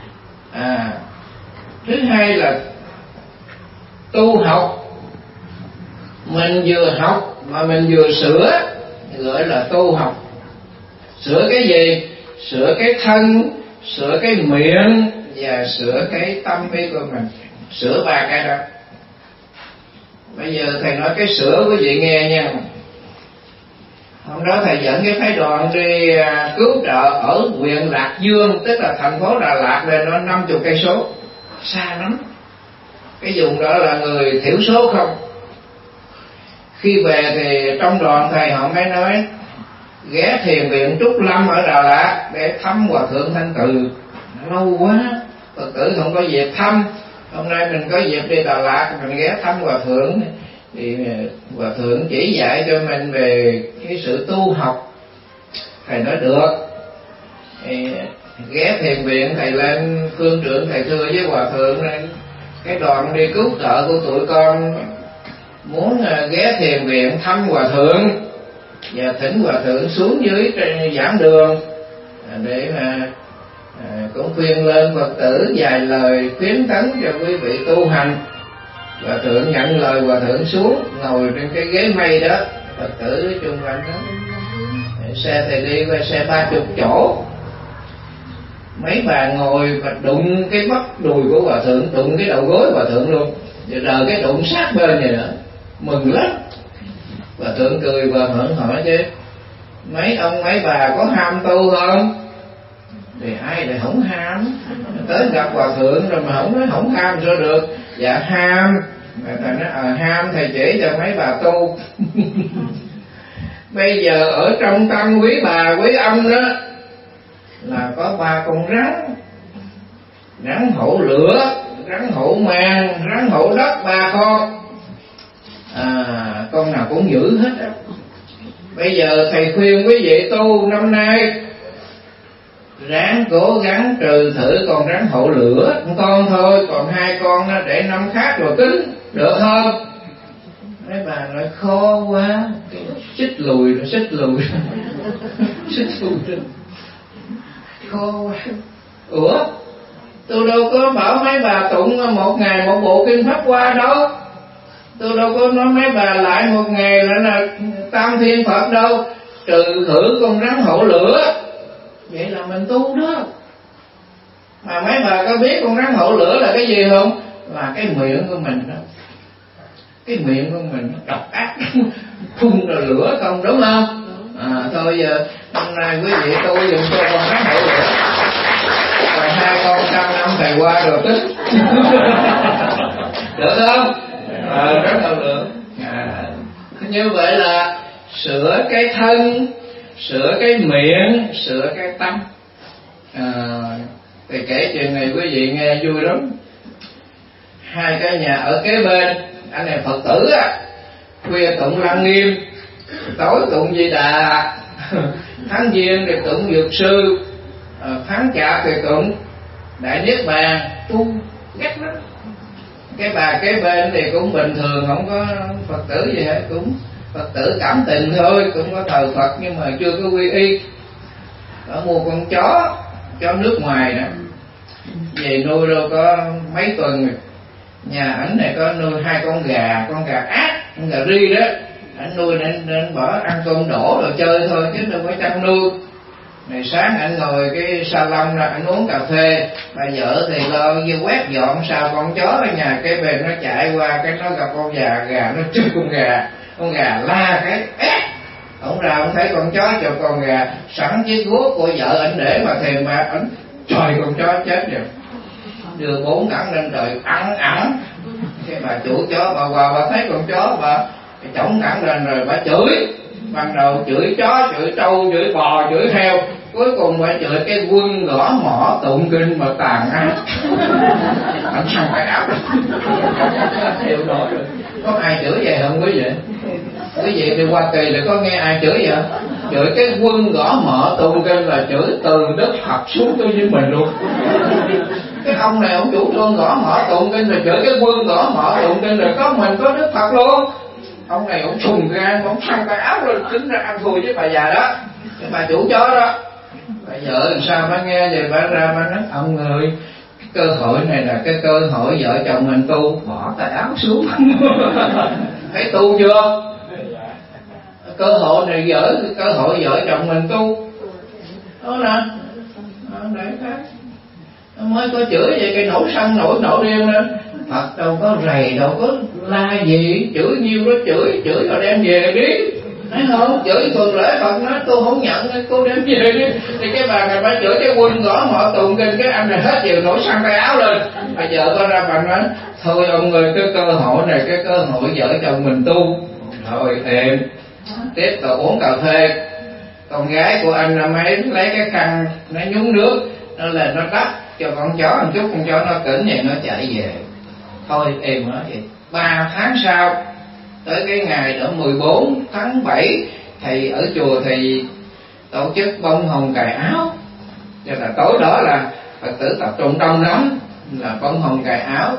Thứ hai là tu học. Mình vừa học mà mình vừa sửa, gọi là tu học. Sửa cái gì? Sửa cái thân, sửa cái miệng và sửa cái tâm ý của mình. Sửa ba cái đó. Bây giờ thầy nói cái sửa quý vị nghe nha. Hôm đó thầy dẫn cái phái đoàn đi cứu trợ ở huyện Lạc Dương, tức là thành phố Đà Lạt này, nó 50 cây số, xa lắm. Cái vùng đó là người thiểu số không. Khi về thì trong đoàn thầy họ mới nói ghé thiền viện Trúc Lâm ở Đà Lạt để thăm Hòa Thượng Thanh Từ. Lâu quá Phật tử không có dịp thăm, hôm nay mình có dịp đi Đà Lạt, mình ghé thăm Hòa Thượng. Thì Hòa Thượng chỉ dạy cho mình về cái sự tu học. Thầy nói được. Thì ghé thiền viện, thầy lên phương trưởng, thầy thưa với Hòa Thượng cái đoàn đi cứu trợ của tụi con muốn ghé thiền viện thăm Hòa Thượng và thỉnh Hòa Thượng xuống dưới giảng đường để mà cũng khuyên lên Phật tử vài lời khuyến tấn cho quý vị tu hành. Hòa Thượng nhận lời, Hòa Thượng xuống ngồi trên cái ghế mây đó, Phật tử chung quanh đó. Xe thầy đi qua xe 30 chỗ, mấy bà ngồi và đụng cái bắp đùi của Hòa Thượng, đụng cái đầu gối Hòa Thượng luôn, rồi đợi cái đụng sát bên này nữa, mừng lắm. Hòa Thượng cười và hớn hỏi chứ mấy ông mấy bà có ham tu không? Thì ai lại không ham, tới gặp Hòa Thượng rồi mà không ham sao được? Dạ ham. Thầy nói ham, thầy chỉ cho mấy bà tu. Bây giờ ở trong tâm quý bà quý ông đó là có 3 con rắn: rắn hổ lửa, rắn hổ mang, rắn hổ đất, 3 con. Con nào cũng giữ hết á. Bây giờ thầy khuyên quý vị tu năm nay ráng cố gắng trừ thử con rắn hổ lửa một con thôi, còn 2 con đó để năm khác rồi tính, được không? Mấy bà nói khó quá, xích lùi khó quá. Ủa, tôi đâu có bảo mấy bà tụng một ngày một bộ kinh Pháp Hoa đâu, tôi đâu có nói mấy bà lại một ngày là tam thiên Phật đâu. Trừ thử con rắn hổ lửa, vậy là mình tu đó. Mà mấy bà có biết con rắn hổ lửa là cái gì không? Là cái miệng của mình đó. Cái miệng của mình nó độc ác, phun rồi lửa không, đúng không? Thôi giờ hôm nay quý vị tu dùng cho con rắn hổ lửa. rồi hai con 100 năm thầy qua rồi tính. Được không? Rất là được. Như vậy là sửa cái thân, sửa cái miệng, sửa cái tâm. Thì kể chuyện này quý vị nghe vui lắm. Hai cái nhà ở kế bên, anh này Phật tử á, khuya tụng Lăng Nghiêm, tối tụng Di Đà, tháng Giêng thì tụng Dược Sư, tháng Chạp thì tụng Đại Niết Bàn, tu ghét lắm. Cái bà kế bên thì cũng bình thường, không có Phật tử gì hết, cũng Phật tử cảm tình thôi, cũng có thờ Phật nhưng mà chưa có quy y. Ở mua con chó nước ngoài nè, về nuôi đâu có mấy tuần rồi. Nhà ảnh này có nuôi 2 con gà ác, con gà ri đó, ảnh nuôi nên bỏ ăn cơm đổ rồi chơi thôi chứ đâu có chăm nuôi. Ngày sáng ảnh ngồi cái salon ra ảnh uống cà phê, bà vợ thì lo như quét dọn sao con chó ở nhà cái bên nó chạy qua cái nó gặp con gà nó chụp con gà la cái ông ra ông thấy con chó cho con gà sẵn chiếc guốc của vợ ảnh để mà thèm mà ảnh trời con chó chết rồi, đưa 4 cẳng lên trời ẵn. Cái bà chủ chó bà qua bà thấy con chó bà chổng cẳng lên rồi bà chửi, ban đầu chửi chó, chửi trâu, chửi bò, chửi heo, cuối cùng bà chửi cái quân gõ mỏ tụng kinh mà tàn ác. Ảnh sang phải áp hiểu nổi rồi. Có ai chửi vậy không quý vị? Quý vị đi Hoa Kỳ là có nghe ai chửi vậy? Chửi cái quân gõ mỏ tụng kinh là chửi từ đất Phật xuống tới với mình luôn. Cái ông này ông chủ trương gõ mỏ tụng kinh rồi chửi cái quân gõ mỏ tụng kinh rồi có mình có Đức Phật luôn. Ông này ông trùng gan, ông thăng tay áo lên tính ra ăn thua với bà già đó, cái bà chủ chó đó. Bà vợ làm sao bà nghe vậy bà ra bà nói ông ơi, cái cơ hội này là cái cơ hội vợ chồng mình tu, bỏ tay áo xuống. Thấy tu chưa? Cơ hội này cơ hội vợ chồng mình tu đó nè. Để khác mới có chửi vậy cái nổi sân nổi điên lên. Phật đâu có rầy, đâu có la gì, chửi nhiêu đó chửi rồi đem về đi. Thấy không? Chửi tuần lễ Phật nói tôi không nhận, cô đem về đi. Thì cái bà này bà chửi cái quân gõ mỏ tụng kinh, cái anh này hết chiều nổi săn tay áo lên. Bà vợ có ra bà nói thôi ông ơi, cái cơ hội này cái cơ hội vợ chồng mình tu. Rồi em tiếp tục uống cà phê. Con gái của anh năm ấy lấy cái khăn nó nhúng nước, nó lên nó đắp cho con chó một chút, con chó nó tỉnh vậy nó chạy về. Thôi em nói vậy. 3 tháng sau tới cái ngày đó 14 tháng 7 thầy ở chùa thì tổ chức bông hồng cài áo, cho là tối đó là Phật tử tập trung đông lắm, là bông hồng cài áo.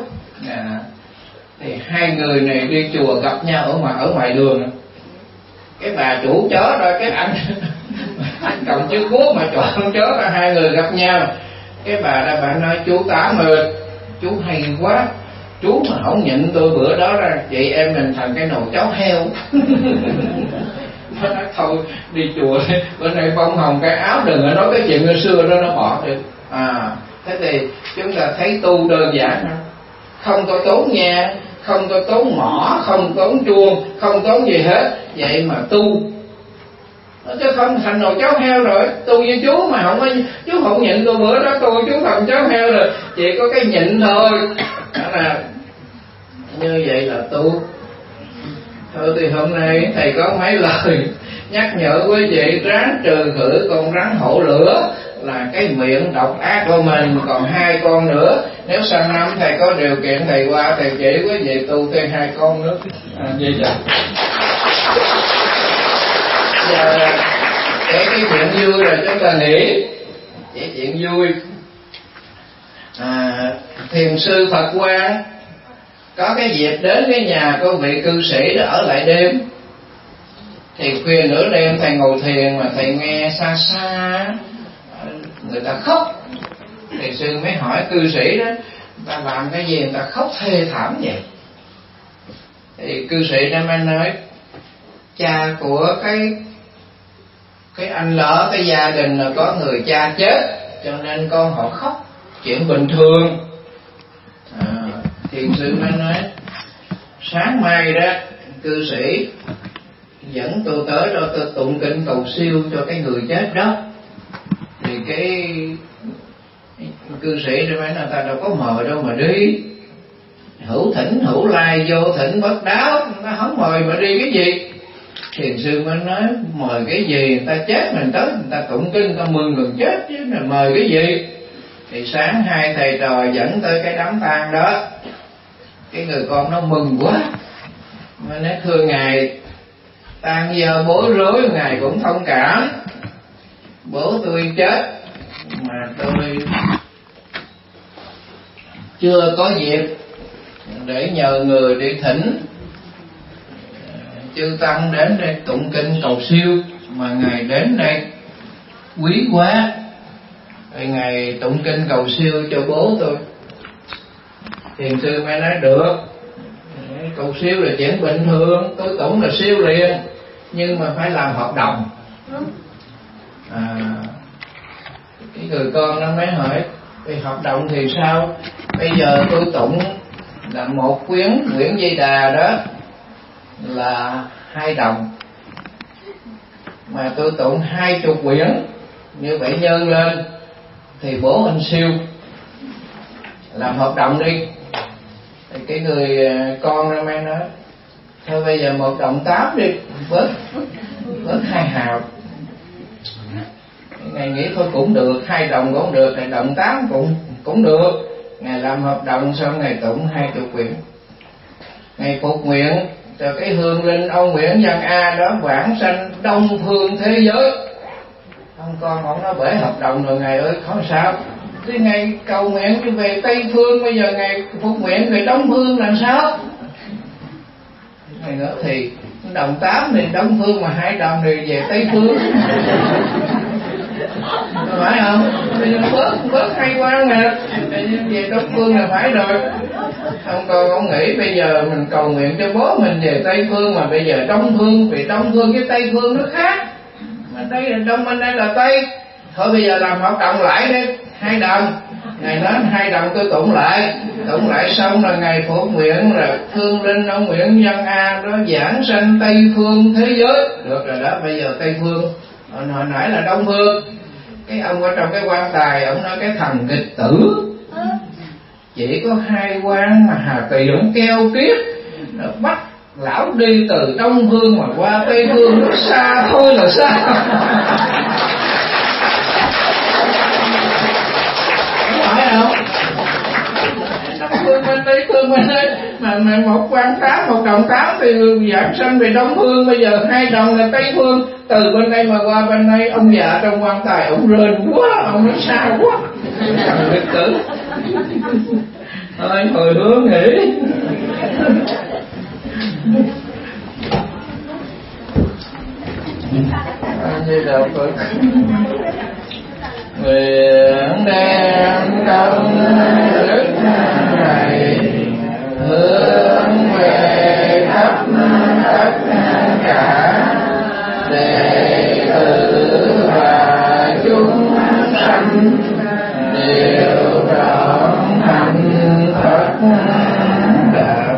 Thì hai người này đi chùa gặp nhau ở ngoài đường. Cái bà chủ chó đó, cái anh cầm chiếc cuốc mà chọn con chó đó, hai người gặp nhau. Cái bà đó bà nói chú Tám ơi, chú hay quá, chú mà không nhịn tôi bữa đó ra chị em mình thành cái nồi cháo heo. Nó nói thôi đi chùa bữa nay bông hồng cái áo, đừng có nói cái chuyện ngày xưa đó nó bỏ được. Thế thì chúng ta thấy tu đơn giản, không có tốn nhà, không có tốn mỏ, không tốn chuông, không tốn gì hết, vậy mà tu chứ không thành nồi cháo heo rồi. Tu với chú mà không có, chú không nhịn tôi bữa đó tôi chú thành cháo heo rồi, chỉ có cái nhịn thôi. Đó là như vậy là tu. Thôi thì hôm nay thầy có mấy lời nhắc nhở quý vị ráng trừ khử con rắn hổ lửa là cái miệng độc ác của mình. Còn 2 con nữa, nếu sang năm thầy có điều kiện thầy qua thầy chỉ quý vị tu thêm 2 con nữa. Vậy vậy. Giờ kể cái chuyện vui rồi chúng ta nghĩ chỉ chuyện vui. Thiền sư Phật Quang có cái dịp đến cái nhà của vị cư sĩ đó ở lại đêm. Thì khuya nửa đêm thầy ngồi thiền mà thầy nghe xa xa người ta khóc. Thì sư mới hỏi cư sĩ đó, ta làm cái gì người ta khóc thê thảm vậy? Thì cư sĩ đó mới nói, cha của cái anh lỡ cái gia đình là có người cha chết, cho nên con họ khóc, chuyện bình thường. Thiền sư mới nói, sáng mai đó cư sĩ dẫn tôi tới đó, tôi tụng kinh cầu siêu cho cái người chết đó. Thì cái cư sĩ rồi mấy người ta đâu có mời đâu mà đi. Hữu thỉnh hữu lai, vô thỉnh bất đáo, nó không mời mà đi cái gì. Thiền sư mới nói mời cái gì, người ta chết mình tới, người ta tụng kinh, người ta mừng gần chết chứ là mời cái gì. Thì sáng hai thầy trò dẫn tới cái đám tang đó, cái người con nó mừng quá, mà nói thưa ngài, tang giờ bối rối, ngài cũng thông cảm. Bố tôi chết mà tôi chưa có dịp để nhờ người đi thỉnh chư tăng đến đây tụng kinh cầu siêu, mà ngài đến đây quý quá, thì ngài tụng kinh cầu siêu cho bố tôi. Thiền sư mới nói được, cầu siêu là chuyện bình thường, tôi tụng là siêu liền, nhưng mà phải làm hợp đồng. Cái người con nó mới hỏi về hợp đồng thì sao? Bây giờ tôi tụng là một quyển Di Đà đó là 2 đồng, mà tôi tụng 20 quyển, như vậy nhân lên thì bố anh siêu, làm hợp đồng đi. Thì cái người con nó mới nói thôi bây giờ 1 đồng 8 đi, bớt 2 hào. Ngài nghĩ thôi cũng được, 2 đồng cũng được, 2 đồng 8 cũng được. Ngài làm hợp đồng xong ngài tụng 20 quyển. Ngài phục nguyện cho cái hương linh ông Nguyễn Văn A đó vãng sanh Đông Phương thế giới. Ông con ông nói bể hợp đồng rồi ngài ơi, không sao. Thế ngài cầu nguyện đi về Tây Phương, bây giờ ngài phục nguyện về Đông Phương làm sao? Ngài nói thì đồng 8 thì Đông Phương, mà 2 đồng thì về Tây Phương. Phải không? Bớt hay quá nè, về Đông Phương là phải rồi. Ông con ông nghĩ bây giờ mình cầu nguyện cho bố mình về Tây Phương, mà bây giờ Đông Phương, vì Đông Phương với Tây Phương nó khác, mà đây là Đông, bên đây là Tây. Thôi bây giờ làm hợp đồng lại đi, 2 đồng. Ngài nói 2 đồng tôi tụng lại xong là ngài phổ nguyện là thương linh ông Nguyễn Văn A đó giảng sanh Tây Phương thế giới. Được rồi đó, bây giờ Tây Phương, hồi nãy là Đông Phương. Cái ông ở trong cái quan tài, ông nói cái thằng nghịch tử chỉ có 2 quan mà Hà Tỳ ông keo kiết, nó bắt lão đi từ Đông Phương mà qua Tây Phương, nó xa thôi là xa. Phải không? Đông Phương bên Tây Phương bên đây, mà 1 quan 8, 1 đồng 8 thì giảng sanh về Đông Phương, bây giờ 2 đồng là Tây Phương. Từ bên đây mà qua bên đây, ông già trong quan tài ông rên quá, ông nói xa quá, thằng nghịch tử. Thôi hồi hướng nghĩ. Như đạo Phật nguyện đem công đức này hướng về khắp tất cả đệ tử và chúng sanh đều trọn hành Phật đạo.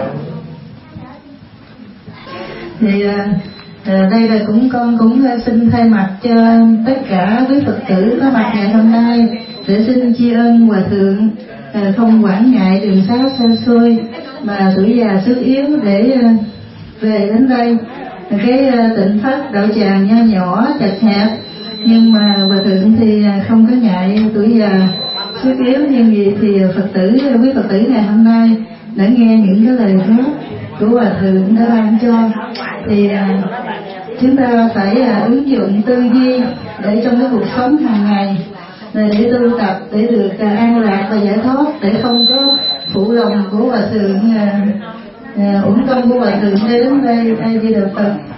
Thì đây là con cũng xin thay mặt cho tất cả quý Phật tử có mặt ngày hôm nay để xin tri ân Hòa Thượng không quản ngại đường xá xa xôi mà tuổi già sức yếu để về đến đây. Cái Tịnh Thất đạo tràng nho nhỏ chật hẹp, nhưng mà Hòa Thượng thì không có ngại tuổi già sức yếu như vậy. Thì quý Phật tử ngày hôm nay đã nghe những cái lời hát của Hòa Thượng đã ban cho, thì chúng ta phải ứng dụng tư duy để trong cái cuộc sống hàng ngày, để tu tập để được an lạc và giải thoát, để không có phụ lòng của Hòa Thượng, uổng công của Hòa Thượng đến đây. A Di Đà Phật.